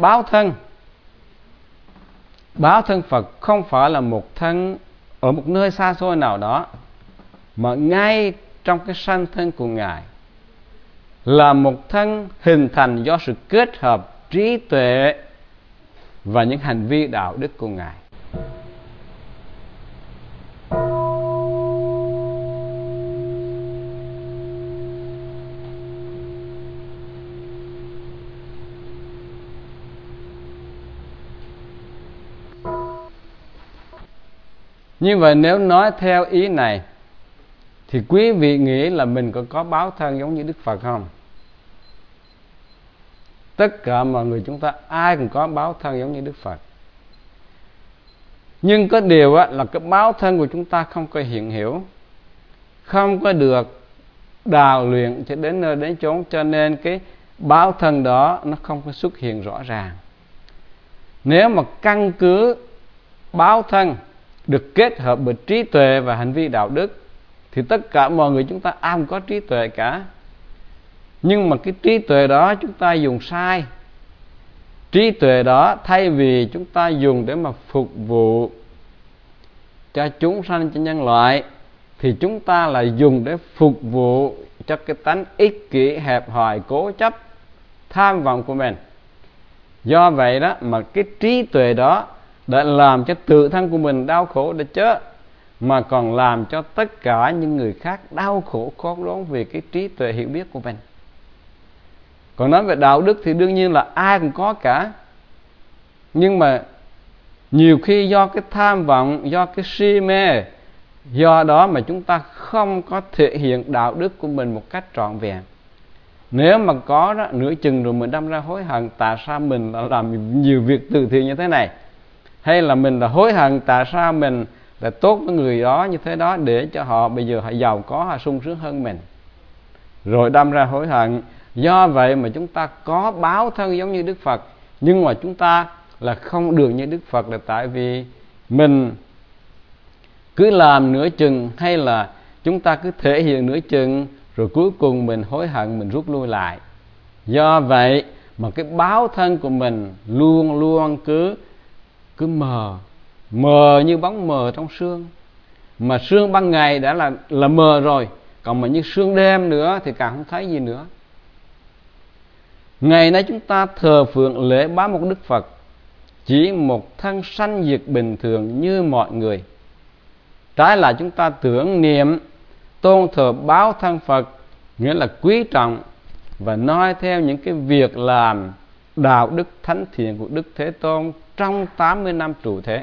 báo thân Phật không phải là một thân ở một nơi xa xôi nào đó, mà ngay trong cái sanh thân của Ngài là một thân hình thành do sự kết hợp trí tuệ và những hành vi đạo đức của Ngài. Như vậy nếu nói theo ý này thì quý vị nghĩ là mình có báo thân giống như Đức Phật không? Tất cả mọi người chúng ta ai cũng có báo thân giống như Đức Phật. Nhưng có điều là cái báo thân của chúng ta không có hiện hữu, không có được đào luyện cho đến nơi đến chốn, cho nên cái báo thân đó nó không có xuất hiện rõ ràng. Nếu mà căn cứ báo thân được kết hợp bởi trí tuệ và hành vi đạo đức thì tất cả mọi người chúng ta ai cũng có trí tuệ cả. Nhưng mà cái trí tuệ đó chúng ta dùng sai. Trí tuệ đó thay vì chúng ta dùng để mà phục vụ cho chúng sanh, cho nhân loại, thì chúng ta lại dùng để phục vụ cho cái tánh ích kỷ, hẹp hòi, cố chấp, tham vọng của mình. Do vậy đó mà cái trí tuệ đó đã làm cho tự thân của mình đau khổ để chết, mà còn làm cho tất cả những người khác đau khổ khốn đốn vì cái trí tuệ hiểu biết của mình. Còn nói về đạo đức thì đương nhiên là ai cũng có cả. Nhưng mà nhiều khi do cái tham vọng, do cái si mê, do đó mà chúng ta không có thể hiện đạo đức của mình một cách trọn vẹn. Nếu mà có đó, nửa chừng rồi mình đâm ra hối hận tại sao mình đã làm nhiều việc từ thiện như thế này, hay là mình đã hối hận tại sao mình đã tốt với người đó như thế đó để cho họ bây giờ họ giàu có, họ sung sướng hơn mình, rồi đâm ra hối hận. Do vậy mà chúng ta có báo thân giống như Đức Phật, nhưng mà chúng ta là không được như Đức Phật, là tại vì mình cứ làm nửa chừng, hay là chúng ta cứ thể hiện nửa chừng rồi cuối cùng mình hối hận, mình rút lui lại. Do vậy mà cái báo thân của mình luôn luôn cứ mờ như bóng mờ trong sương. Mà sương ban ngày đã là mờ rồi, còn mà như sương đêm nữa thì càng không thấy gì nữa. Ngày nay chúng ta thờ phượng lễ bái một Đức Phật, chỉ một thân sanh diệt bình thường như mọi người. Trái lại chúng ta tưởng niệm tôn thờ báo thân Phật, nghĩa là quý trọng và noi theo những cái việc làm đạo đức thánh thiện của Đức Thế Tôn trong 80 năm trụ thế.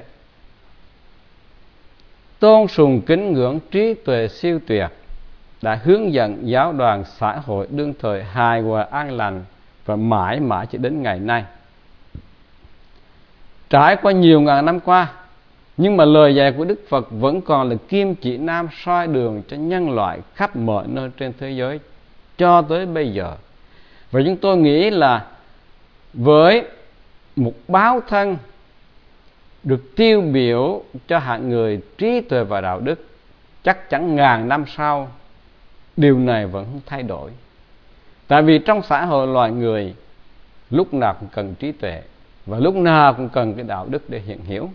Tôn sùng kính ngưỡng trí tuệ siêu tuyệt đã hướng dẫn giáo đoàn xã hội đương thời hài hòa an lành và mãi mãi cho đến ngày nay. Trải qua nhiều ngàn năm qua, nhưng mà lời dạy của Đức Phật vẫn còn là kim chỉ nam soi đường cho nhân loại khắp mọi nơi trên thế giới cho tới bây giờ. Và chúng tôi nghĩ là với một báo thân được tiêu biểu cho hạng người trí tuệ và đạo đức, chắc chắn ngàn năm sau điều này vẫn không thay đổi. Tại vì trong xã hội loài người lúc nào cũng cần trí tuệ và lúc nào cũng cần cái đạo đức để hiện hữu.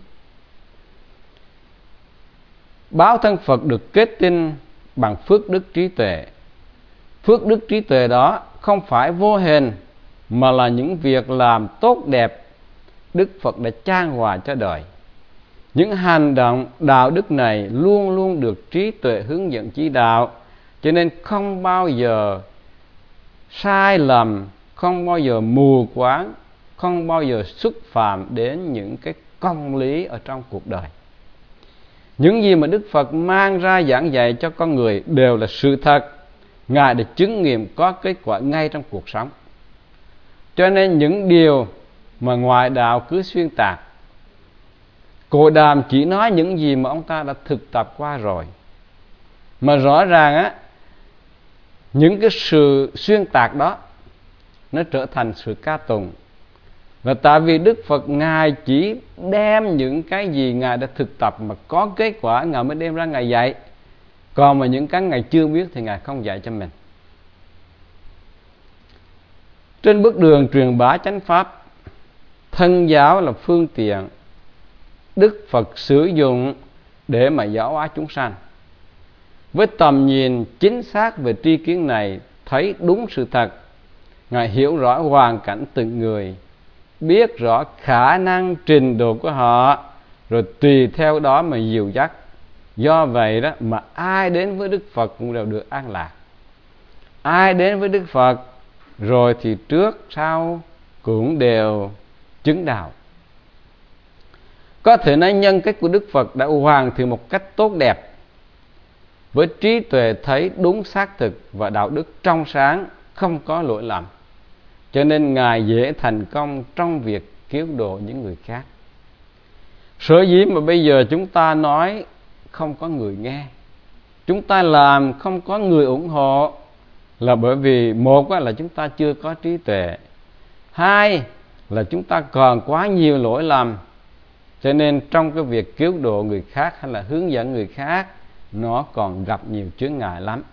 Báo thân Phật được kết tinh bằng phước đức trí tuệ. Phước đức trí tuệ đó không phải vô hình, mà là những việc làm tốt đẹp Đức Phật đã chan hòa cho đời. Những hành động đạo đức này luôn luôn được trí tuệ hướng dẫn chỉ đạo, cho nên không bao giờ sai lầm, không bao giờ mù quáng, không bao giờ xúc phạm đến những cái công lý ở trong cuộc đời. Những gì mà Đức Phật mang ra giảng dạy cho con người đều là sự thật. Ngài đã chứng nghiệm có kết quả ngay trong cuộc sống. Cho nên những điều mà ngoại đạo cứ xuyên tạc, Cội Đàm chỉ nói những gì mà ông ta đã thực tập qua rồi. Mà rõ ràng á, những cái sự xuyên tạc đó nó trở thành sự ca tụng. Và tại vì Đức Phật Ngài chỉ đem những cái gì Ngài đã thực tập mà có kết quả, Ngài mới đem ra Ngài dạy. Còn mà những cái Ngài chưa biết thì Ngài không dạy cho mình. Trên bước đường truyền bá chánh pháp, thân giáo là phương tiện Đức Phật sử dụng để mà giáo hóa chúng sanh. Với tầm nhìn chính xác về tri kiến này, thấy đúng sự thật, Ngài hiểu rõ hoàn cảnh từng người, biết rõ khả năng trình độ của họ, rồi tùy theo đó mà dìu dắt. Do vậy đó mà ai đến với Đức Phật cũng đều được an lạc. Ai đến với Đức Phật rồi thì trước sau cũng đều chứng đạo. Có thể nói nhân cách của Đức Phật đã hoàn thiện một cách tốt đẹp, với trí tuệ thấy đúng xác thực và đạo đức trong sáng, không có lỗi lầm. Cho nên Ngài dễ thành công trong việc cứu độ những người khác. Sở dĩ mà bây giờ chúng ta nói không có người nghe, chúng ta làm không có người ủng hộ, là bởi vì một là chúng ta chưa có trí tuệ, hai là chúng ta còn quá nhiều lỗi lầm. Cho nên trong cái việc cứu độ người khác hay là hướng dẫn người khác, nó còn gặp nhiều chướng ngại lắm.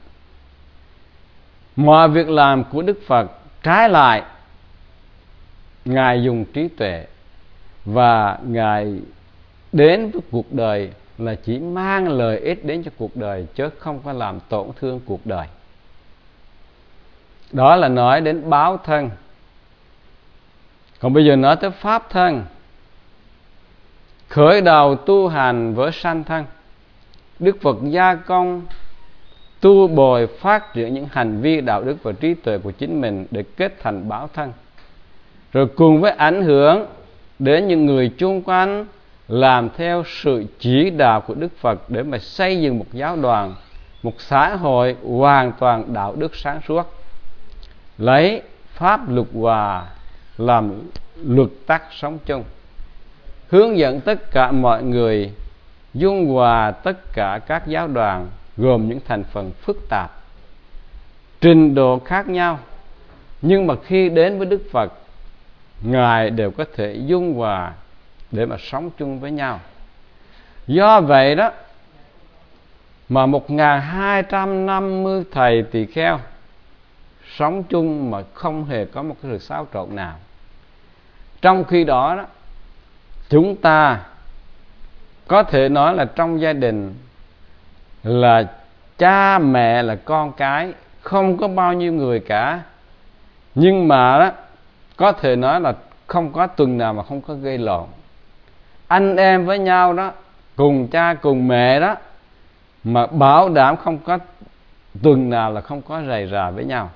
Mọi việc làm của Đức Phật trái lại, Ngài dùng trí tuệ và Ngài đến với cuộc đời là chỉ mang lợi ích đến cho cuộc đời, chứ không có làm tổn thương cuộc đời. Đó là nói đến báo thân. Còn bây giờ nói tới pháp thân. Khởi đầu tu hành với sanh thân, Đức Phật gia công tu bồi phát triển những hành vi đạo đức và trí tuệ của chính mình để kết thành báo thân, rồi cùng với ảnh hưởng đến những người chung quanh, làm theo sự chỉ đạo của Đức Phật để mà xây dựng một giáo đoàn, một xã hội hoàn toàn đạo đức sáng suốt, lấy pháp luật hòa làm luật tắc sống chung, hướng dẫn tất cả mọi người dung hòa tất cả các giáo đoàn gồm những thành phần phức tạp, trình độ khác nhau, nhưng mà khi đến với Đức Phật, Ngài đều có thể dung hòa để mà sống chung với nhau. Do vậy đó mà 1250 thầy tỳ kheo sống chung mà không hề có một cái sự xáo trộn nào. Trong khi đó, chúng ta có thể nói là trong gia đình là cha mẹ là con cái, không có bao nhiêu người cả, nhưng mà đó có thể nói là không có tuần nào mà không có gây lộn. Anh em với nhau đó, cùng cha cùng mẹ đó, mà bảo đảm không có tuần nào là không có rầy rà với nhau.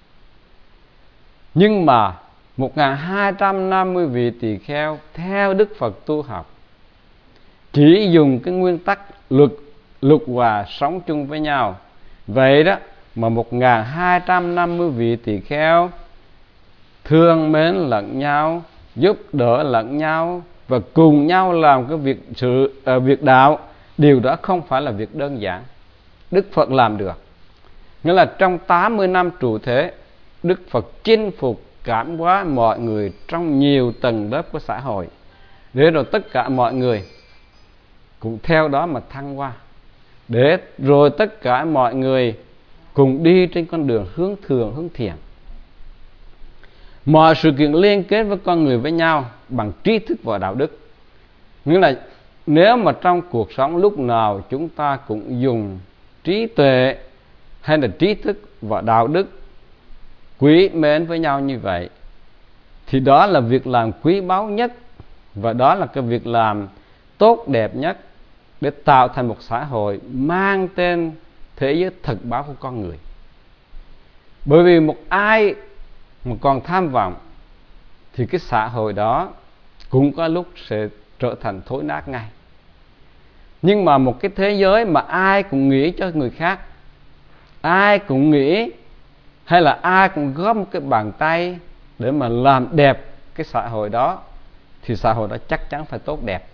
Nhưng mà 1250 vị tỳ kheo theo Đức Phật tu học, chỉ dùng cái nguyên tắc luật hòa sống chung với nhau. Vậy đó mà 1250 vị tỳ kheo thương mến lẫn nhau, giúp đỡ lẫn nhau và cùng nhau làm cái việc đạo. Điều đó không phải là việc đơn giản. Đức Phật làm được. Nghĩa là trong 80 năm trụ thế, Đức Phật chinh phục cảm hóa mọi người trong nhiều tầng lớp của xã hội, để rồi tất cả mọi người cũng theo đó mà thăng hoa, để rồi tất cả mọi người cùng đi trên con đường hướng thượng hướng thiện. Mọi sự kiện liên kết với con người với nhau bằng trí thức và đạo đức. Nghĩa là nếu mà trong cuộc sống lúc nào chúng ta cũng dùng trí tuệ hay là trí thức và đạo đức quý mến với nhau như vậy, thì đó là việc làm quý báu nhất Và đó là cái việc làm tốt đẹp nhất để tạo thành một xã hội mang tên thế giới thực báo của con người. Bởi vì một ai mà còn tham vọng thì cái xã hội đó cũng có lúc sẽ trở thành thối nát ngay. Nhưng mà một cái thế giới mà ai cũng nghĩ cho người khác, ai cũng nghĩ hay là ai cũng góp một cái bàn tay để mà làm đẹp cái xã hội đó, thì xã hội đó chắc chắn phải tốt đẹp.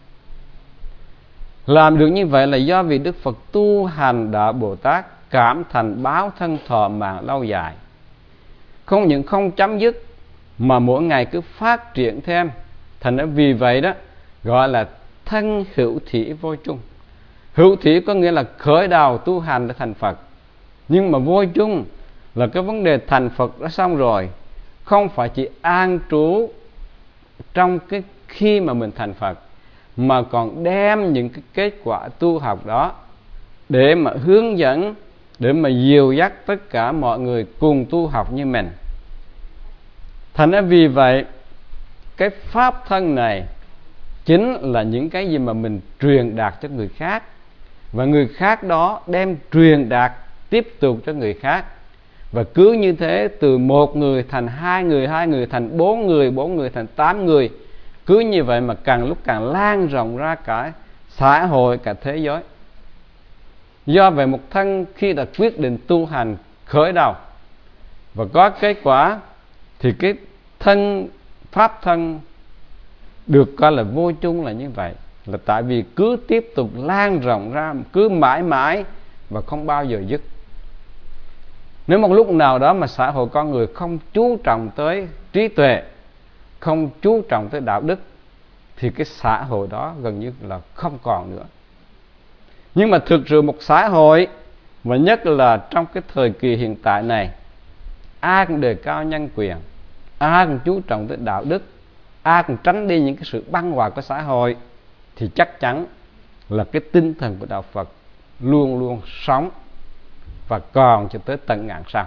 Làm được như vậy là do vì Đức Phật tu hành đạo Bồ Tát cảm thành báo thân thọ mạng lâu dài, không những không chấm dứt mà mỗi ngày cứ phát triển thêm. Thành ra vì vậy đó gọi là thân hữu thủy vô chung. Hữu thủy có nghĩa là khởi đầu tu hành để thành Phật, nhưng mà vô chung là cái vấn đề thành Phật đã xong rồi, không phải chỉ an trú trong cái khi mà mình thành Phật, mà còn đem những cái kết quả tu học đó để mà hướng dẫn, để mà dìu dắt tất cả mọi người cùng tu học như mình. Thành ra vì vậy cái pháp thân này chính là những cái gì mà mình truyền đạt cho người khác, và người khác đó đem truyền đạt tiếp tục cho người khác. Và cứ như thế, từ một người thành hai người, hai người thành bốn người, bốn người thành 8 người. Cứ như vậy mà càng lúc càng lan rộng ra cả xã hội, cả thế giới. Do vậy một thân khi đã quyết định tu hành khởi đầu và có kết quả, thì cái thân, pháp thân được coi là vô chung là như vậy. Là tại vì cứ tiếp tục lan rộng ra, cứ mãi mãi và không bao giờ dứt. Nếu một lúc nào đó mà xã hội con người không chú trọng tới trí tuệ, không chú trọng tới đạo đức, thì cái xã hội đó gần như là không còn nữa. Nhưng mà thực sự một xã hội, và nhất là trong cái thời kỳ hiện tại này, ai cũng đề cao nhân quyền, ai cũng chú trọng tới đạo đức, ai cũng tránh đi những cái sự băng hoại của xã hội, thì chắc chắn là cái tinh thần của đạo Phật luôn luôn sống và còn cho tới tận ngàn sau.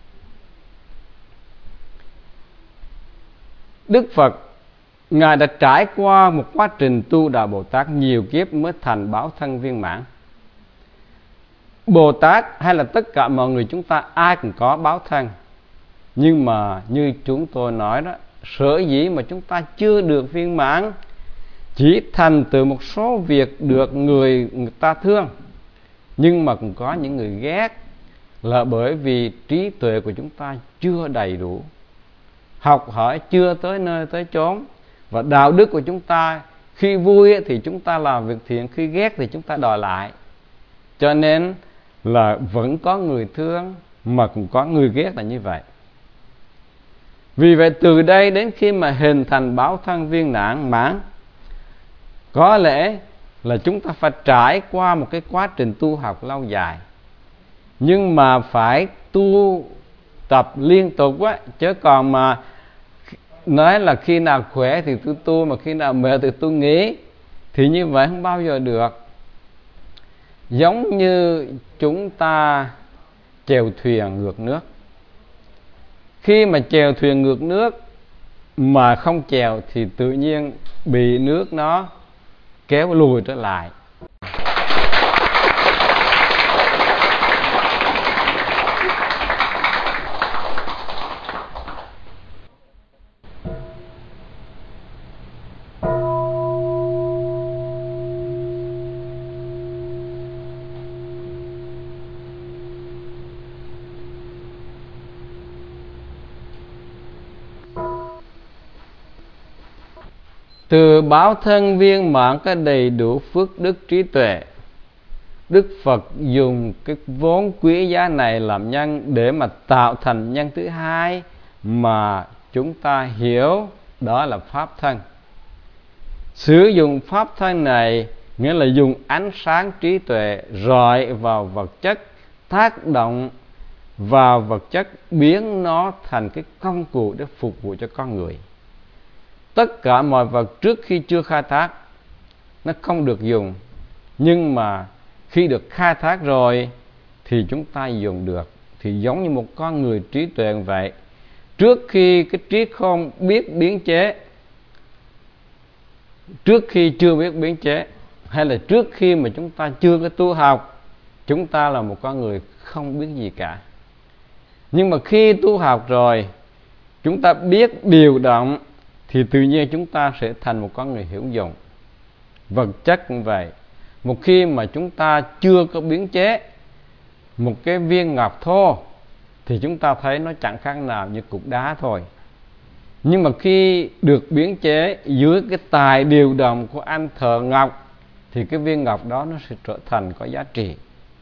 Đức Phật Ngài đã trải qua một quá trình tu đạo Bồ Tát nhiều kiếp mới thành báo thân viên mãn. Bồ Tát hay là tất cả mọi người chúng ta ai cũng có báo thân, nhưng mà như chúng tôi nói đó, sở dĩ mà chúng ta chưa được viên mãn, chỉ thành từ một số việc được người ta thương, nhưng mà cũng có những người ghét, là bởi vì trí tuệ của chúng ta chưa đầy đủ, học hỏi chưa tới nơi tới chốn, và đạo đức của chúng ta khi vui thì chúng ta làm việc thiện, khi ghét thì chúng ta đòi lại. Cho nên là vẫn có người thương mà cũng có người ghét là như vậy. Vì vậy từ đây đến khi mà hình thành báo thân viên mãn, có lẽ là chúng ta phải trải qua một cái quá trình tu học lâu dài, nhưng mà phải tu tập liên tục á, chứ còn mà nói là khi nào khỏe thì tôi tu, mà khi nào mệt thì tôi nghỉ, thì như vậy không bao giờ được. Giống như chúng ta chèo thuyền ngược nước, khi mà chèo thuyền ngược nước mà không chèo thì tự nhiên bị nước nó kéo lùi trở lại. Từ báo thân viên mãn có đầy đủ phước đức trí tuệ, Đức Phật dùng cái vốn quý giá này làm nhân để mà tạo thành nhân thứ hai mà chúng ta hiểu, đó là pháp thân. Sử dụng pháp thân này nghĩa là dùng ánh sáng trí tuệ rọi vào vật chất, tác động vào vật chất, biến nó thành cái công cụ để phục vụ cho con người. Tất cả mọi vật trước khi chưa khai thác nó không được dùng, nhưng mà khi được khai thác rồi thì chúng ta dùng được. Thì giống như một con người trí tuệ vậy, trước khi cái trí khôn biết biến chế trước khi chưa biết biến chế, hay là trước khi mà chúng ta chưa có tu học, chúng ta là một con người không biết gì cả. Nhưng mà khi tu học rồi, chúng ta biết điều động, thì tự nhiên chúng ta sẽ thành một con người hiểu dụng. Vật chất cũng vậy. Một khi mà chúng ta chưa có biến chế một cái viên ngọc thô, thì chúng ta thấy nó chẳng khác nào như cục đá thôi. Nhưng mà khi được biến chế dưới cái tài điều động của anh thợ ngọc, thì cái viên ngọc đó nó sẽ trở thành có giá trị.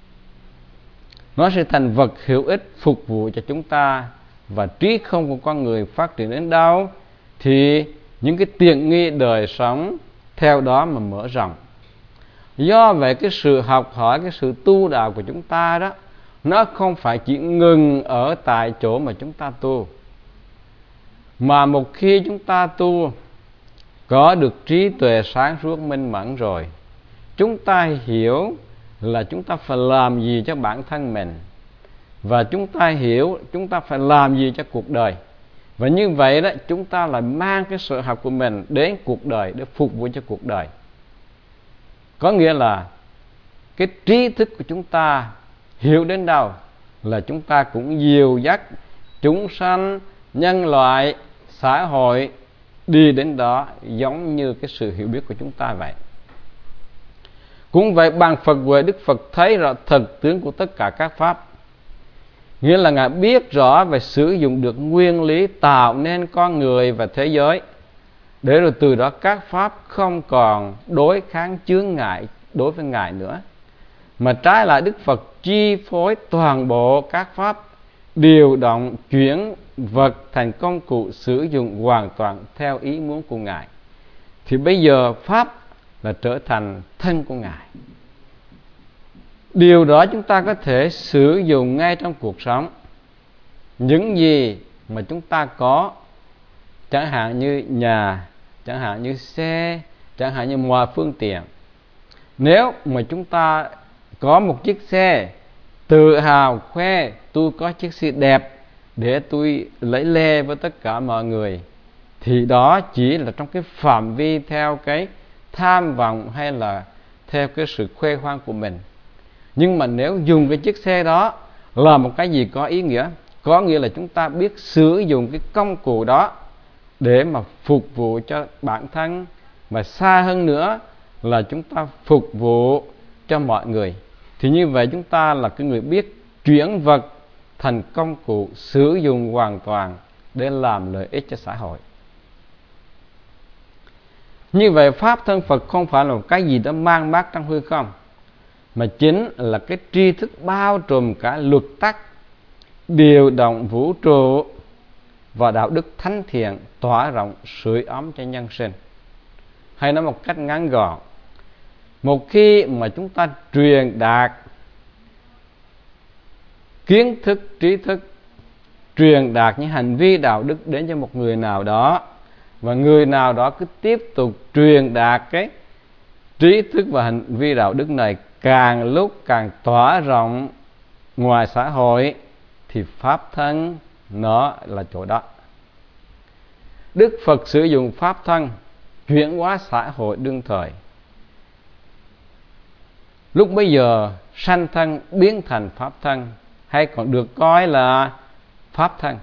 Nó sẽ thành vật hữu ích phục vụ cho chúng ta. Và trí không của con người phát triển đến đâu, thì những cái tiện nghi đời sống theo đó mà mở rộng. Do vậy cái sự học hỏi, cái sự tu đạo của chúng ta đó, nó không phải chỉ ngừng ở tại chỗ mà chúng ta tu, mà một khi chúng ta tu có được trí tuệ sáng suốt minh mẫn rồi, chúng ta hiểu là chúng ta phải làm gì cho bản thân mình, và chúng ta hiểu chúng ta phải làm gì cho cuộc đời. Và như vậy đó, chúng ta lại mang cái sự học của mình đến cuộc đời để phục vụ cho cuộc đời. Có nghĩa là cái trí thức của chúng ta hiểu đến đâu là chúng ta cũng dìu dắt chúng sanh, nhân loại, xã hội đi đến đó, giống như cái sự hiểu biết của chúng ta vậy. Cũng vậy, bằng Phật huệ, Đức Phật thấy rõ thực tướng của tất cả các pháp. Nghĩa là Ngài biết rõ về sử dụng được nguyên lý tạo nên con người và thế giới, để rồi từ đó các pháp không còn đối kháng chướng ngại đối với Ngài nữa, mà trái lại Đức Phật chi phối toàn bộ các pháp, điều động chuyển vật thành công cụ sử dụng hoàn toàn theo ý muốn của Ngài. Thì bây giờ pháp là trở thành thân của Ngài. Điều đó chúng ta có thể sử dụng ngay trong cuộc sống. Những gì mà chúng ta có, chẳng hạn như nhà, chẳng hạn như xe, chẳng hạn như mọi phương tiện. Nếu mà chúng ta có một chiếc xe, tự hào khoe tôi có chiếc xe đẹp để tôi lấy lê với tất cả mọi người, thì đó chỉ là trong cái phạm vi theo cái tham vọng hay là theo cái sự khoe khoang của mình. Nhưng mà nếu dùng cái chiếc xe đó là một cái gì có ý nghĩa, có nghĩa là chúng ta biết sử dụng cái công cụ đó để mà phục vụ cho bản thân, và xa hơn nữa là chúng ta phục vụ cho mọi người. Thì như vậy chúng ta là cái người biết chuyển vật thành công cụ sử dụng hoàn toàn để làm lợi ích cho xã hội. Như vậy pháp thân Phật không phải là một cái gì đó mang mát trong hư không, mà chính là cái tri thức bao trùm cả luật tắc, điều động vũ trụ và đạo đức thánh thiện, tỏa rộng sưởi ấm cho nhân sinh. Hay nói một cách ngắn gọn, một khi mà chúng ta truyền đạt kiến thức, trí thức, truyền đạt những hành vi đạo đức đến cho một người nào đó, và người nào đó cứ tiếp tục truyền đạt cái trí thức và hành vi đạo đức này càng lúc càng tỏa rộng ngoài xã hội, thì pháp thân nó là chỗ đó. Đức Phật sử dụng pháp thân chuyển hóa xã hội đương thời. Lúc bấy giờ sanh thân biến thành pháp thân, hay còn được coi là pháp thân.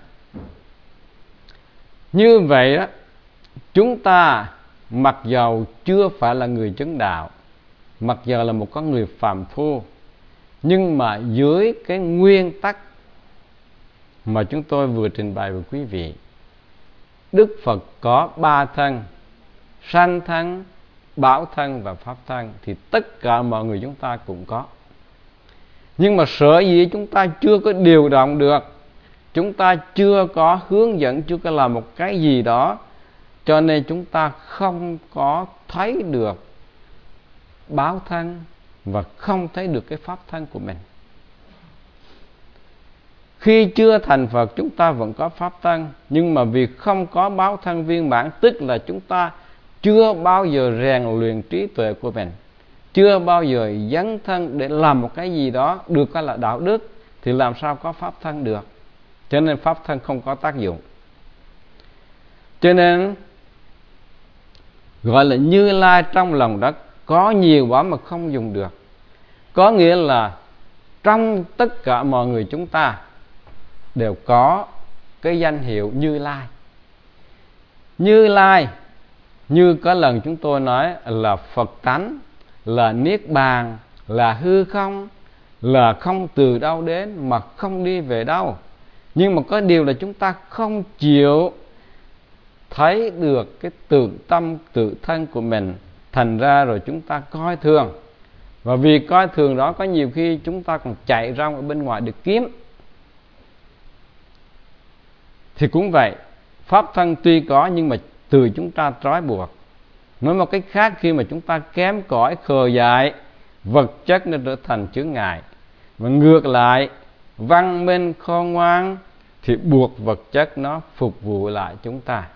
Như vậy đó, chúng ta mặc dầu chưa phải là người chứng đạo, mặc dầu là một con người phàm phu, nhưng mà dưới cái nguyên tắc mà chúng tôi vừa trình bày với quý vị, Đức Phật có ba thân: sanh thân, bảo thân và pháp thân. Thì tất cả mọi người chúng ta cũng có. Nhưng mà sở dĩ chúng ta chưa có điều động được, chúng ta chưa có hướng dẫn, chưa có làm một cái gì đó, cho nên chúng ta không có thấy được báo thân và không thấy được cái pháp thân của mình. Khi chưa thành Phật chúng ta vẫn có pháp thân, nhưng mà vì không có báo thân viên mãn, tức là chúng ta chưa bao giờ rèn luyện trí tuệ của mình, chưa bao giờ dấn thân để làm một cái gì đó được coi là đạo đức, thì làm sao có pháp thân được. Cho nên pháp thân không có tác dụng. Cho nên gọi là Như Lai trong lòng đất, có nhiều quá mà không dùng được. Có nghĩa là trong tất cả mọi người chúng ta đều có cái danh hiệu Như Lai. Như Lai, như có lần chúng tôi nói, là Phật tánh, là Niết Bàn, là hư không, là không từ đâu đến mà không đi về đâu. Nhưng mà có điều là chúng ta không chịu thấy được cái tự tâm tự thân của mình, thành ra rồi chúng ta coi thường. Và vì coi thường đó, có nhiều khi chúng ta còn chạy ra ở bên ngoài để kiếm. Thì cũng vậy, pháp thân tuy có nhưng mà từ chúng ta trói buộc. Nói một cách khác, khi mà chúng ta kém cỏi khờ dại, vật chất nó trở thành chướng ngại. Và ngược lại, văn minh khôn ngoan thì buộc vật chất nó phục vụ lại chúng ta.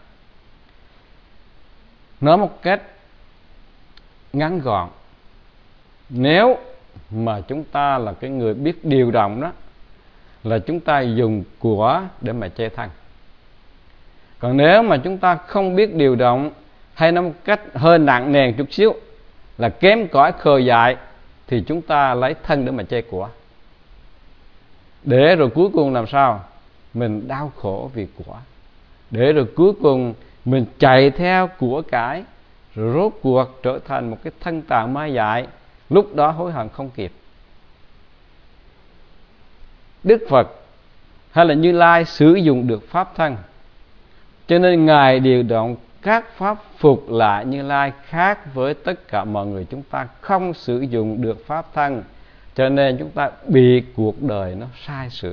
Nói một cách ngắn gọn, nếu mà chúng ta là cái người biết điều động đó, là chúng ta dùng của để mà che thân. Còn nếu mà chúng ta không biết điều động, hay nói một cách hơi nặng nề chút xíu, là kém cỏi khờ dại, thì chúng ta lấy thân để mà che của. Để rồi cuối cùng làm sao? Mình đau khổ vì của. Để rồi cuối cùng mình chạy theo của cải, rồi rốt cuộc trở thành một cái thân tàn ma dại, lúc đó hối hận không kịp. Đức Phật hay là Như Lai sử dụng được pháp thân, cho nên Ngài điều động các pháp phục lại Như Lai, khác với tất cả mọi người chúng ta không sử dụng được pháp thân, cho nên chúng ta bị cuộc đời nó sai sử.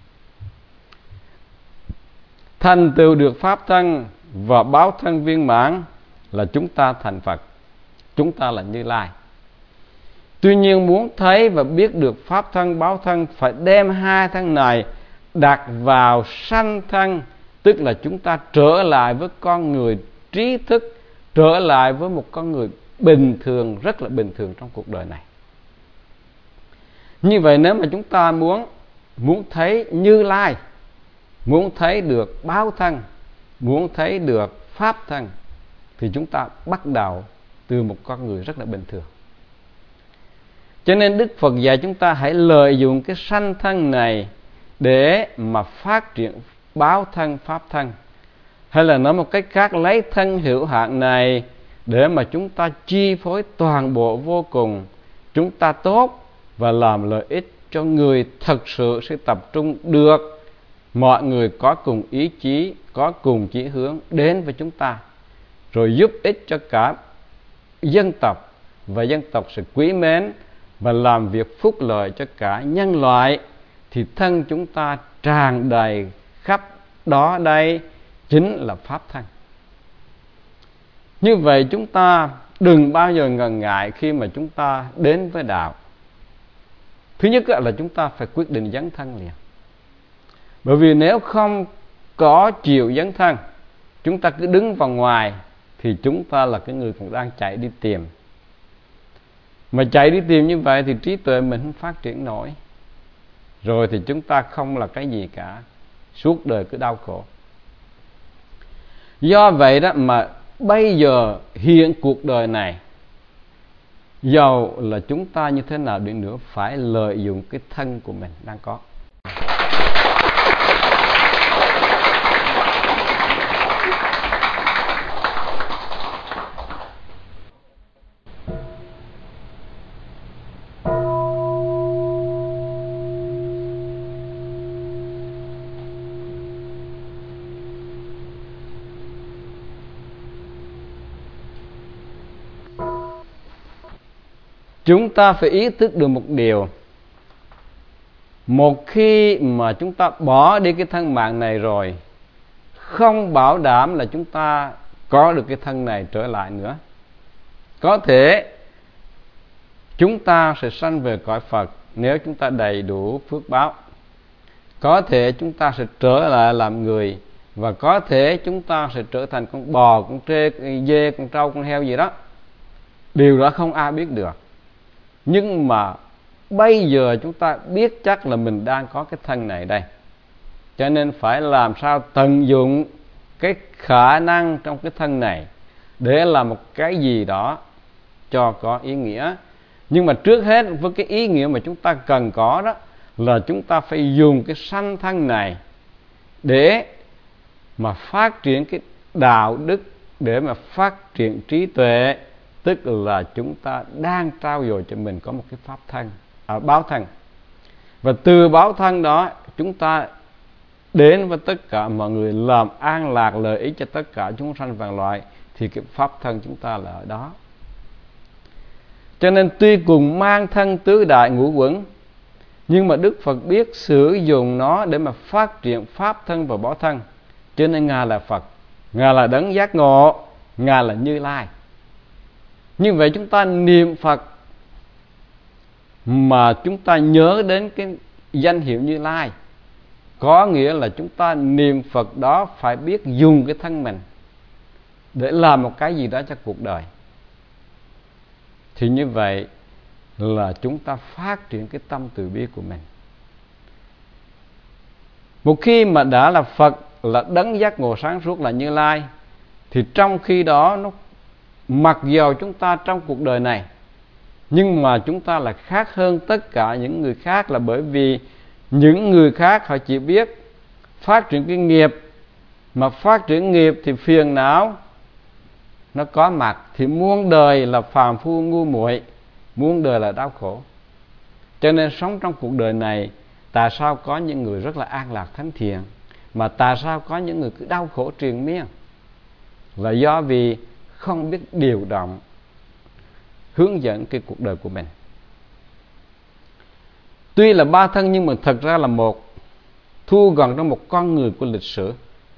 Thành tựu được pháp thân và báo thân viên mãn là chúng ta thành Phật, chúng ta là Như Lai. Tuy nhiên muốn thấy và biết được pháp thân báo thân, phải đem hai thân này đặt vào sanh thân, tức là chúng ta trở lại với con người trí thức, trở lại với một con người bình thường, rất là bình thường trong cuộc đời này. Như vậy nếu mà chúng ta muốn thấy Như Lai, muốn thấy được báo thân, muốn thấy được pháp thân, thì chúng ta bắt đầu từ một con người rất là bình thường. Cho nên Đức Phật dạy chúng ta hãy lợi dụng cái sanh thân này để mà phát triển báo thân, pháp thân. Hay là nói một cách khác, lấy thân hữu hạn này để mà chúng ta chi phối toàn bộ vô cùng. Chúng ta tốt và làm lợi ích cho người thật sự sẽ tập trung được. Mọi người có cùng ý chí, có cùng chí hướng đến với chúng ta, rồi giúp ích cho cả dân tộc, và dân tộc sẽ quý mến và làm việc phúc lợi cho cả nhân loại, thì thân chúng ta tràn đầy khắp đó đây chính là pháp thân. Như vậy chúng ta đừng bao giờ ngần ngại khi mà chúng ta đến với đạo. Thứ nhất là chúng ta phải quyết định dấn thân liền. Bởi vì nếu không có chịu dấn thân, chúng ta cứ đứng vào ngoài, thì chúng ta là cái người còn đang chạy đi tìm. Mà chạy đi tìm như vậy thì trí tuệ mình không phát triển nổi. Rồi thì chúng ta không là cái gì cả, suốt đời cứ đau khổ. Do vậy đó mà bây giờ hiện cuộc đời này, dầu là chúng ta như thế nào đi nữa, phải lợi dụng cái thân của mình đang có. Chúng ta phải ý thức được một điều. Một khi mà chúng ta bỏ đi cái thân mạng này rồi, không bảo đảm là chúng ta có được cái thân này trở lại nữa. Có thể chúng ta sẽ sanh về cõi Phật nếu chúng ta đầy đủ phước báo. Có thể chúng ta sẽ trở lại làm người, và có thể chúng ta sẽ trở thành con bò, con trê, con dê, con trâu, con heo gì đó. Điều đó không ai biết được. Nhưng mà bây giờ chúng ta biết chắc là mình đang có cái thân này đây, cho nên phải làm sao tận dụng cái khả năng trong cái thân này để làm một cái gì đó cho có ý nghĩa. Nhưng mà trước hết với cái ý nghĩa mà chúng ta cần có đó là chúng ta phải dùng cái sanh thân này để mà phát triển cái đạo đức, để mà phát triển trí tuệ, tức là chúng ta đang trao dồi cho mình có một cái pháp thân, báo thân. Và từ báo thân đó chúng ta đến với tất cả mọi người, làm an lạc lợi ích cho tất cả chúng sanh vạn loại, thì cái pháp thân chúng ta là ở đó. Cho nên tuy cùng mang thân tứ đại ngũ uẩn, nhưng mà Đức Phật biết sử dụng nó để mà phát triển pháp thân và báo thân. Cho nên Ngài là Phật, Ngài là đấng giác ngộ, Ngài là Như Lai. Như vậy chúng ta niệm Phật mà chúng ta nhớ đến cái danh hiệu Như Lai, có nghĩa là chúng ta niệm Phật đó phải biết dùng cái thân mình để làm một cái gì đó cho cuộc đời. Thì như vậy là chúng ta phát triển cái tâm từ bi của mình. Một khi mà đã là Phật, là đấng giác ngộ sáng suốt, là Như Lai, thì trong khi đó nó mặc dầu chúng ta trong cuộc đời này, nhưng mà chúng ta là khác hơn tất cả những người khác, là bởi vì những người khác họ chỉ biết phát triển cái nghiệp, mà phát triển nghiệp thì phiền não nó có mặt, thì muôn đời là phàm phu ngu muội, muôn đời là đau khổ. Cho nên sống trong cuộc đời này, tại sao có những người rất là an lạc thánh thiện, mà tại sao có những người cứ đau khổ triền miên? Là do vì không biết điều động, hướng dẫn cái cuộc đời của mình. Tuy là ba thân nhưng mà thật ra là một, thu gọn trong một con người của lịch sử.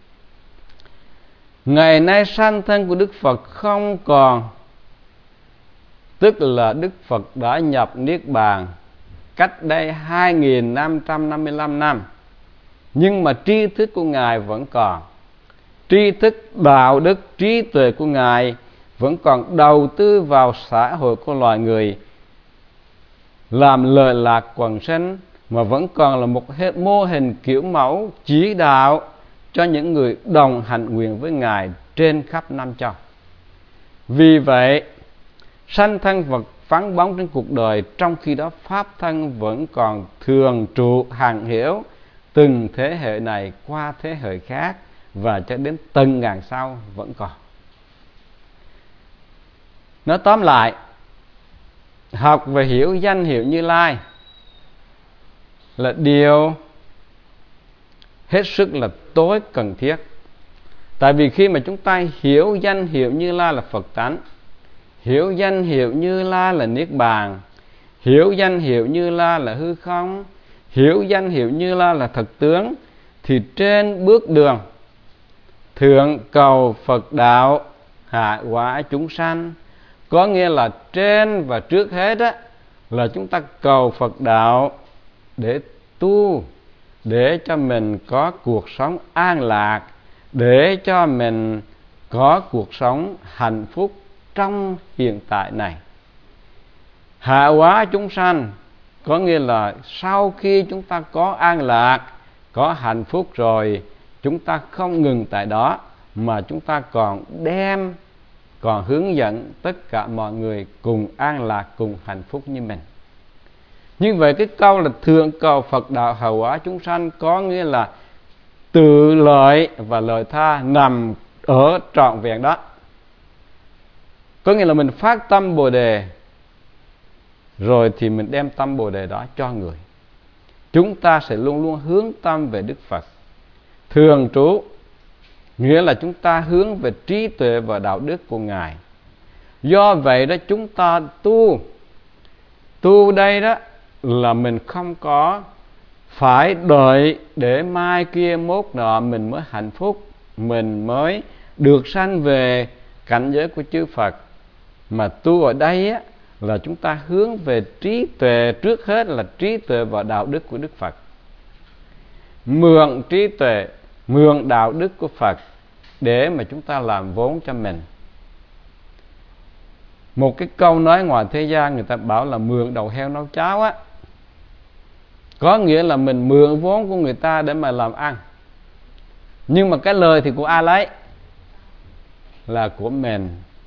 Ngày nay sanh thân của Đức Phật không còn, tức là Đức Phật đã nhập Niết Bàn cách đây 2555 năm, nhưng mà tri thức của Ngài vẫn còn. Tri thức, đạo đức, trí tuệ của Ngài vẫn còn đầu tư vào xã hội của loài người, làm lợi lạc quần sinh, mà vẫn còn là một mô hình kiểu mẫu chỉ đạo cho những người đồng hành nguyện với Ngài trên khắp năm châu. Vì vậy, sanh thân vật vắng bóng trên cuộc đời, trong khi đó pháp thân vẫn còn thường trụ hằng hiểu, từng thế hệ này qua thế hệ khác, và cho đến từng ngàn sau vẫn còn. Nói tóm lại, học và hiểu danh hiệu Như Lai là điều hết sức là tối cần thiết. Tại vì khi mà chúng ta hiểu danh hiệu Như Lai là Phật tánh, hiểu danh hiệu Như Lai là Niết Bàn, hiểu danh hiệu Như Lai là hư không, hiểu danh hiệu Như Lai là thật tướng, thì trên bước đường thượng cầu Phật đạo, hạ hóa chúng sanh, có nghĩa là trên và trước hết á, là chúng ta cầu Phật đạo để tu, để cho mình có cuộc sống an lạc, để cho mình có cuộc sống hạnh phúc trong hiện tại này. Hạ hóa chúng sanh có nghĩa là sau khi chúng ta có an lạc, có hạnh phúc rồi, chúng ta không ngừng tại đó, mà chúng ta còn hướng dẫn tất cả mọi người cùng an lạc, cùng hạnh phúc như mình. Như vậy cái câu là thượng cầu Phật đạo hạ hóa chúng sanh có nghĩa là tự lợi và lợi tha nằm ở trọn vẹn đó. Có nghĩa là mình phát tâm Bồ Đề, rồi thì mình đem tâm Bồ Đề đó cho người. Chúng ta sẽ luôn luôn hướng tâm về Đức Phật. Thường trú nghĩa là chúng ta hướng về trí tuệ và đạo đức của Ngài. Do vậy đó chúng ta tu đây đó là mình không có phải đợi để mai kia mốt nọ mình mới hạnh phúc, mình mới được sanh về cảnh giới của chư Phật. Mà tu ở đây á, là chúng ta hướng về trí tuệ, trước hết là trí tuệ và đạo đức của Đức Phật. Mượn trí tuệ, mượn đạo đức của Phật để mà chúng ta làm vốn cho mình. Một cái câu nói ngoài thế gian người ta bảo là mượn đầu heo nấu cháo á, có nghĩa là mình mượn vốn của người ta để mà làm ăn. Nhưng mà cái lời thì của ai lấy? Là của mình.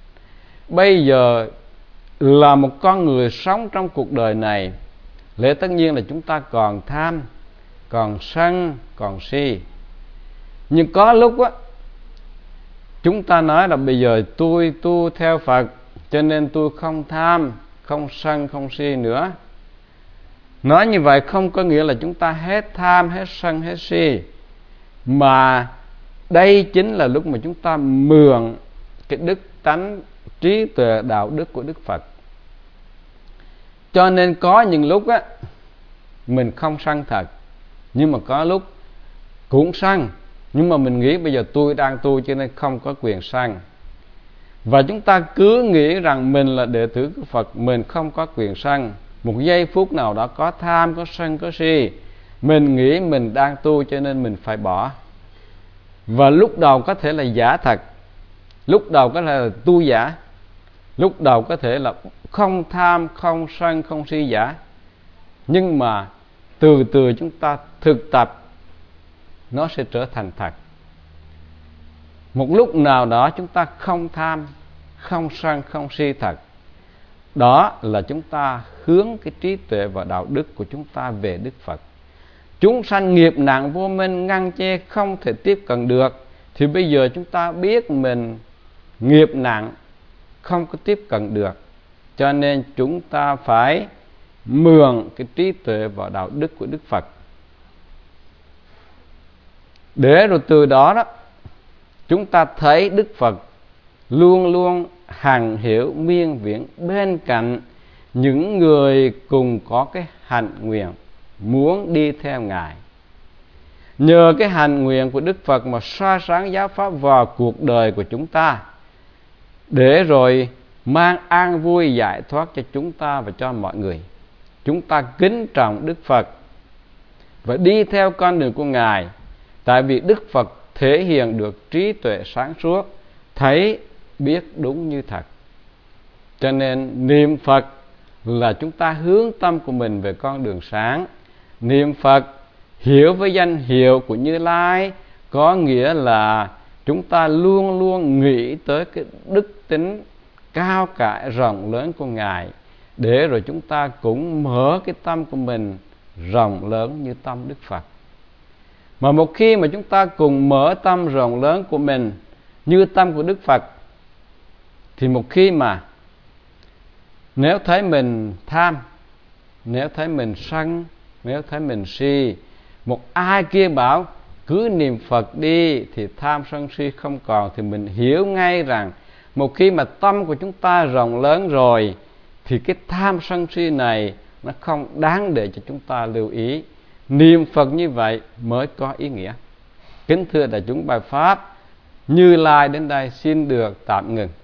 bây giờ là một con người sống trong cuộc đời này, lẽ tất nhiên là chúng ta còn tham, còn sân, còn si. Nhưng có lúc á, chúng ta nói là bây giờ tôi tu theo Phật, cho nên tôi không tham, không sân, không si nữa. Nói như vậy không có nghĩa là chúng ta hết tham, hết sân, hết si, mà đây chính là lúc mà chúng ta mượn cái đức tánh trí tuệ đạo đức của Đức Phật. Cho nên có những lúc á, mình không sân thật, nhưng mà có lúc cũng sân, nhưng mà mình nghĩ bây giờ tôi đang tu cho nên không có quyền sân. Và chúng ta cứ nghĩ rằng mình là đệ tử của Phật, mình không có quyền sân. Một giây phút nào đó có tham, có sân, có si, mình nghĩ mình đang tu cho nên mình phải bỏ. Và lúc đầu có thể là giả thật, lúc đầu có thể là tu giả, lúc đầu có thể là không tham, không sân, không si giả. Nhưng mà từ từ chúng ta thực tập, nó sẽ trở thành thật. Một lúc nào đó chúng ta không tham, không sân, không si thật, đó là chúng ta hướng cái trí tuệ và đạo đức của chúng ta về Đức Phật. Chúng sanh nghiệp nặng vô minh, ngăn che không thể tiếp cận được, thì bây giờ chúng ta biết mình nghiệp nặng, không có tiếp cận được, cho nên chúng ta phải mượn cái trí tuệ và đạo đức của Đức Phật. Để rồi từ đó đó, chúng ta thấy Đức Phật luôn luôn hằng hiểu miên viễn bên cạnh những người cùng có cái hạnh nguyện muốn đi theo Ngài. Nhờ cái hạnh nguyện của Đức Phật mà soi sáng giáo pháp vào cuộc đời của chúng ta, để rồi mang an vui giải thoát cho chúng ta và cho mọi người. Chúng ta kính trọng Đức Phật và đi theo con đường của Ngài, tại vì Đức Phật thể hiện được trí tuệ sáng suốt, thấy biết đúng như thật. Cho nên niệm Phật là chúng ta hướng tâm của mình về con đường sáng. Niệm Phật hiểu với danh hiệu của Như Lai, có nghĩa là chúng ta luôn luôn nghĩ tới cái đức tính cao cả rộng lớn của Ngài, để rồi chúng ta cũng mở cái tâm của mình rộng lớn như tâm Đức Phật. Mà một khi mà chúng ta cùng mở tâm rộng lớn của mình như tâm của Đức Phật, thì một khi mà nếu thấy mình tham, nếu thấy mình sân, nếu thấy mình si, một ai kia bảo cứ niệm Phật đi thì tham sân si không còn, thì mình hiểu ngay rằng một khi mà tâm của chúng ta rộng lớn rồi, thì cái tham sân si này nó không đáng để cho chúng ta lưu ý. Niệm Phật như vậy mới có ý nghĩa. Kính thưa đại chúng, bài pháp Như Lai đến đây xin được tạm ngừng.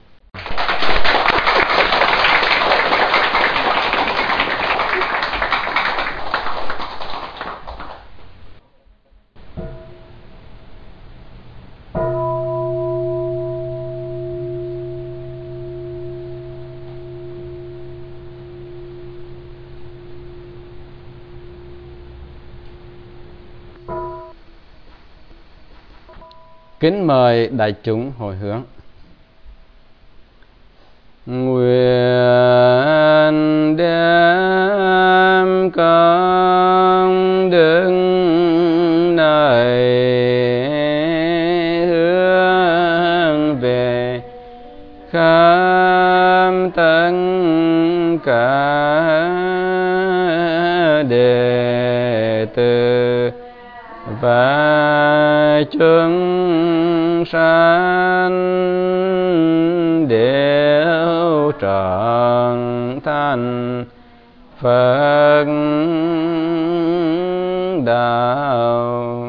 Kính mời đại chúng hồi hướng. Nguyện đem công đức này hướng về khắp tất cả đệ tử và chúng sanh đều trọn thành Phật đạo.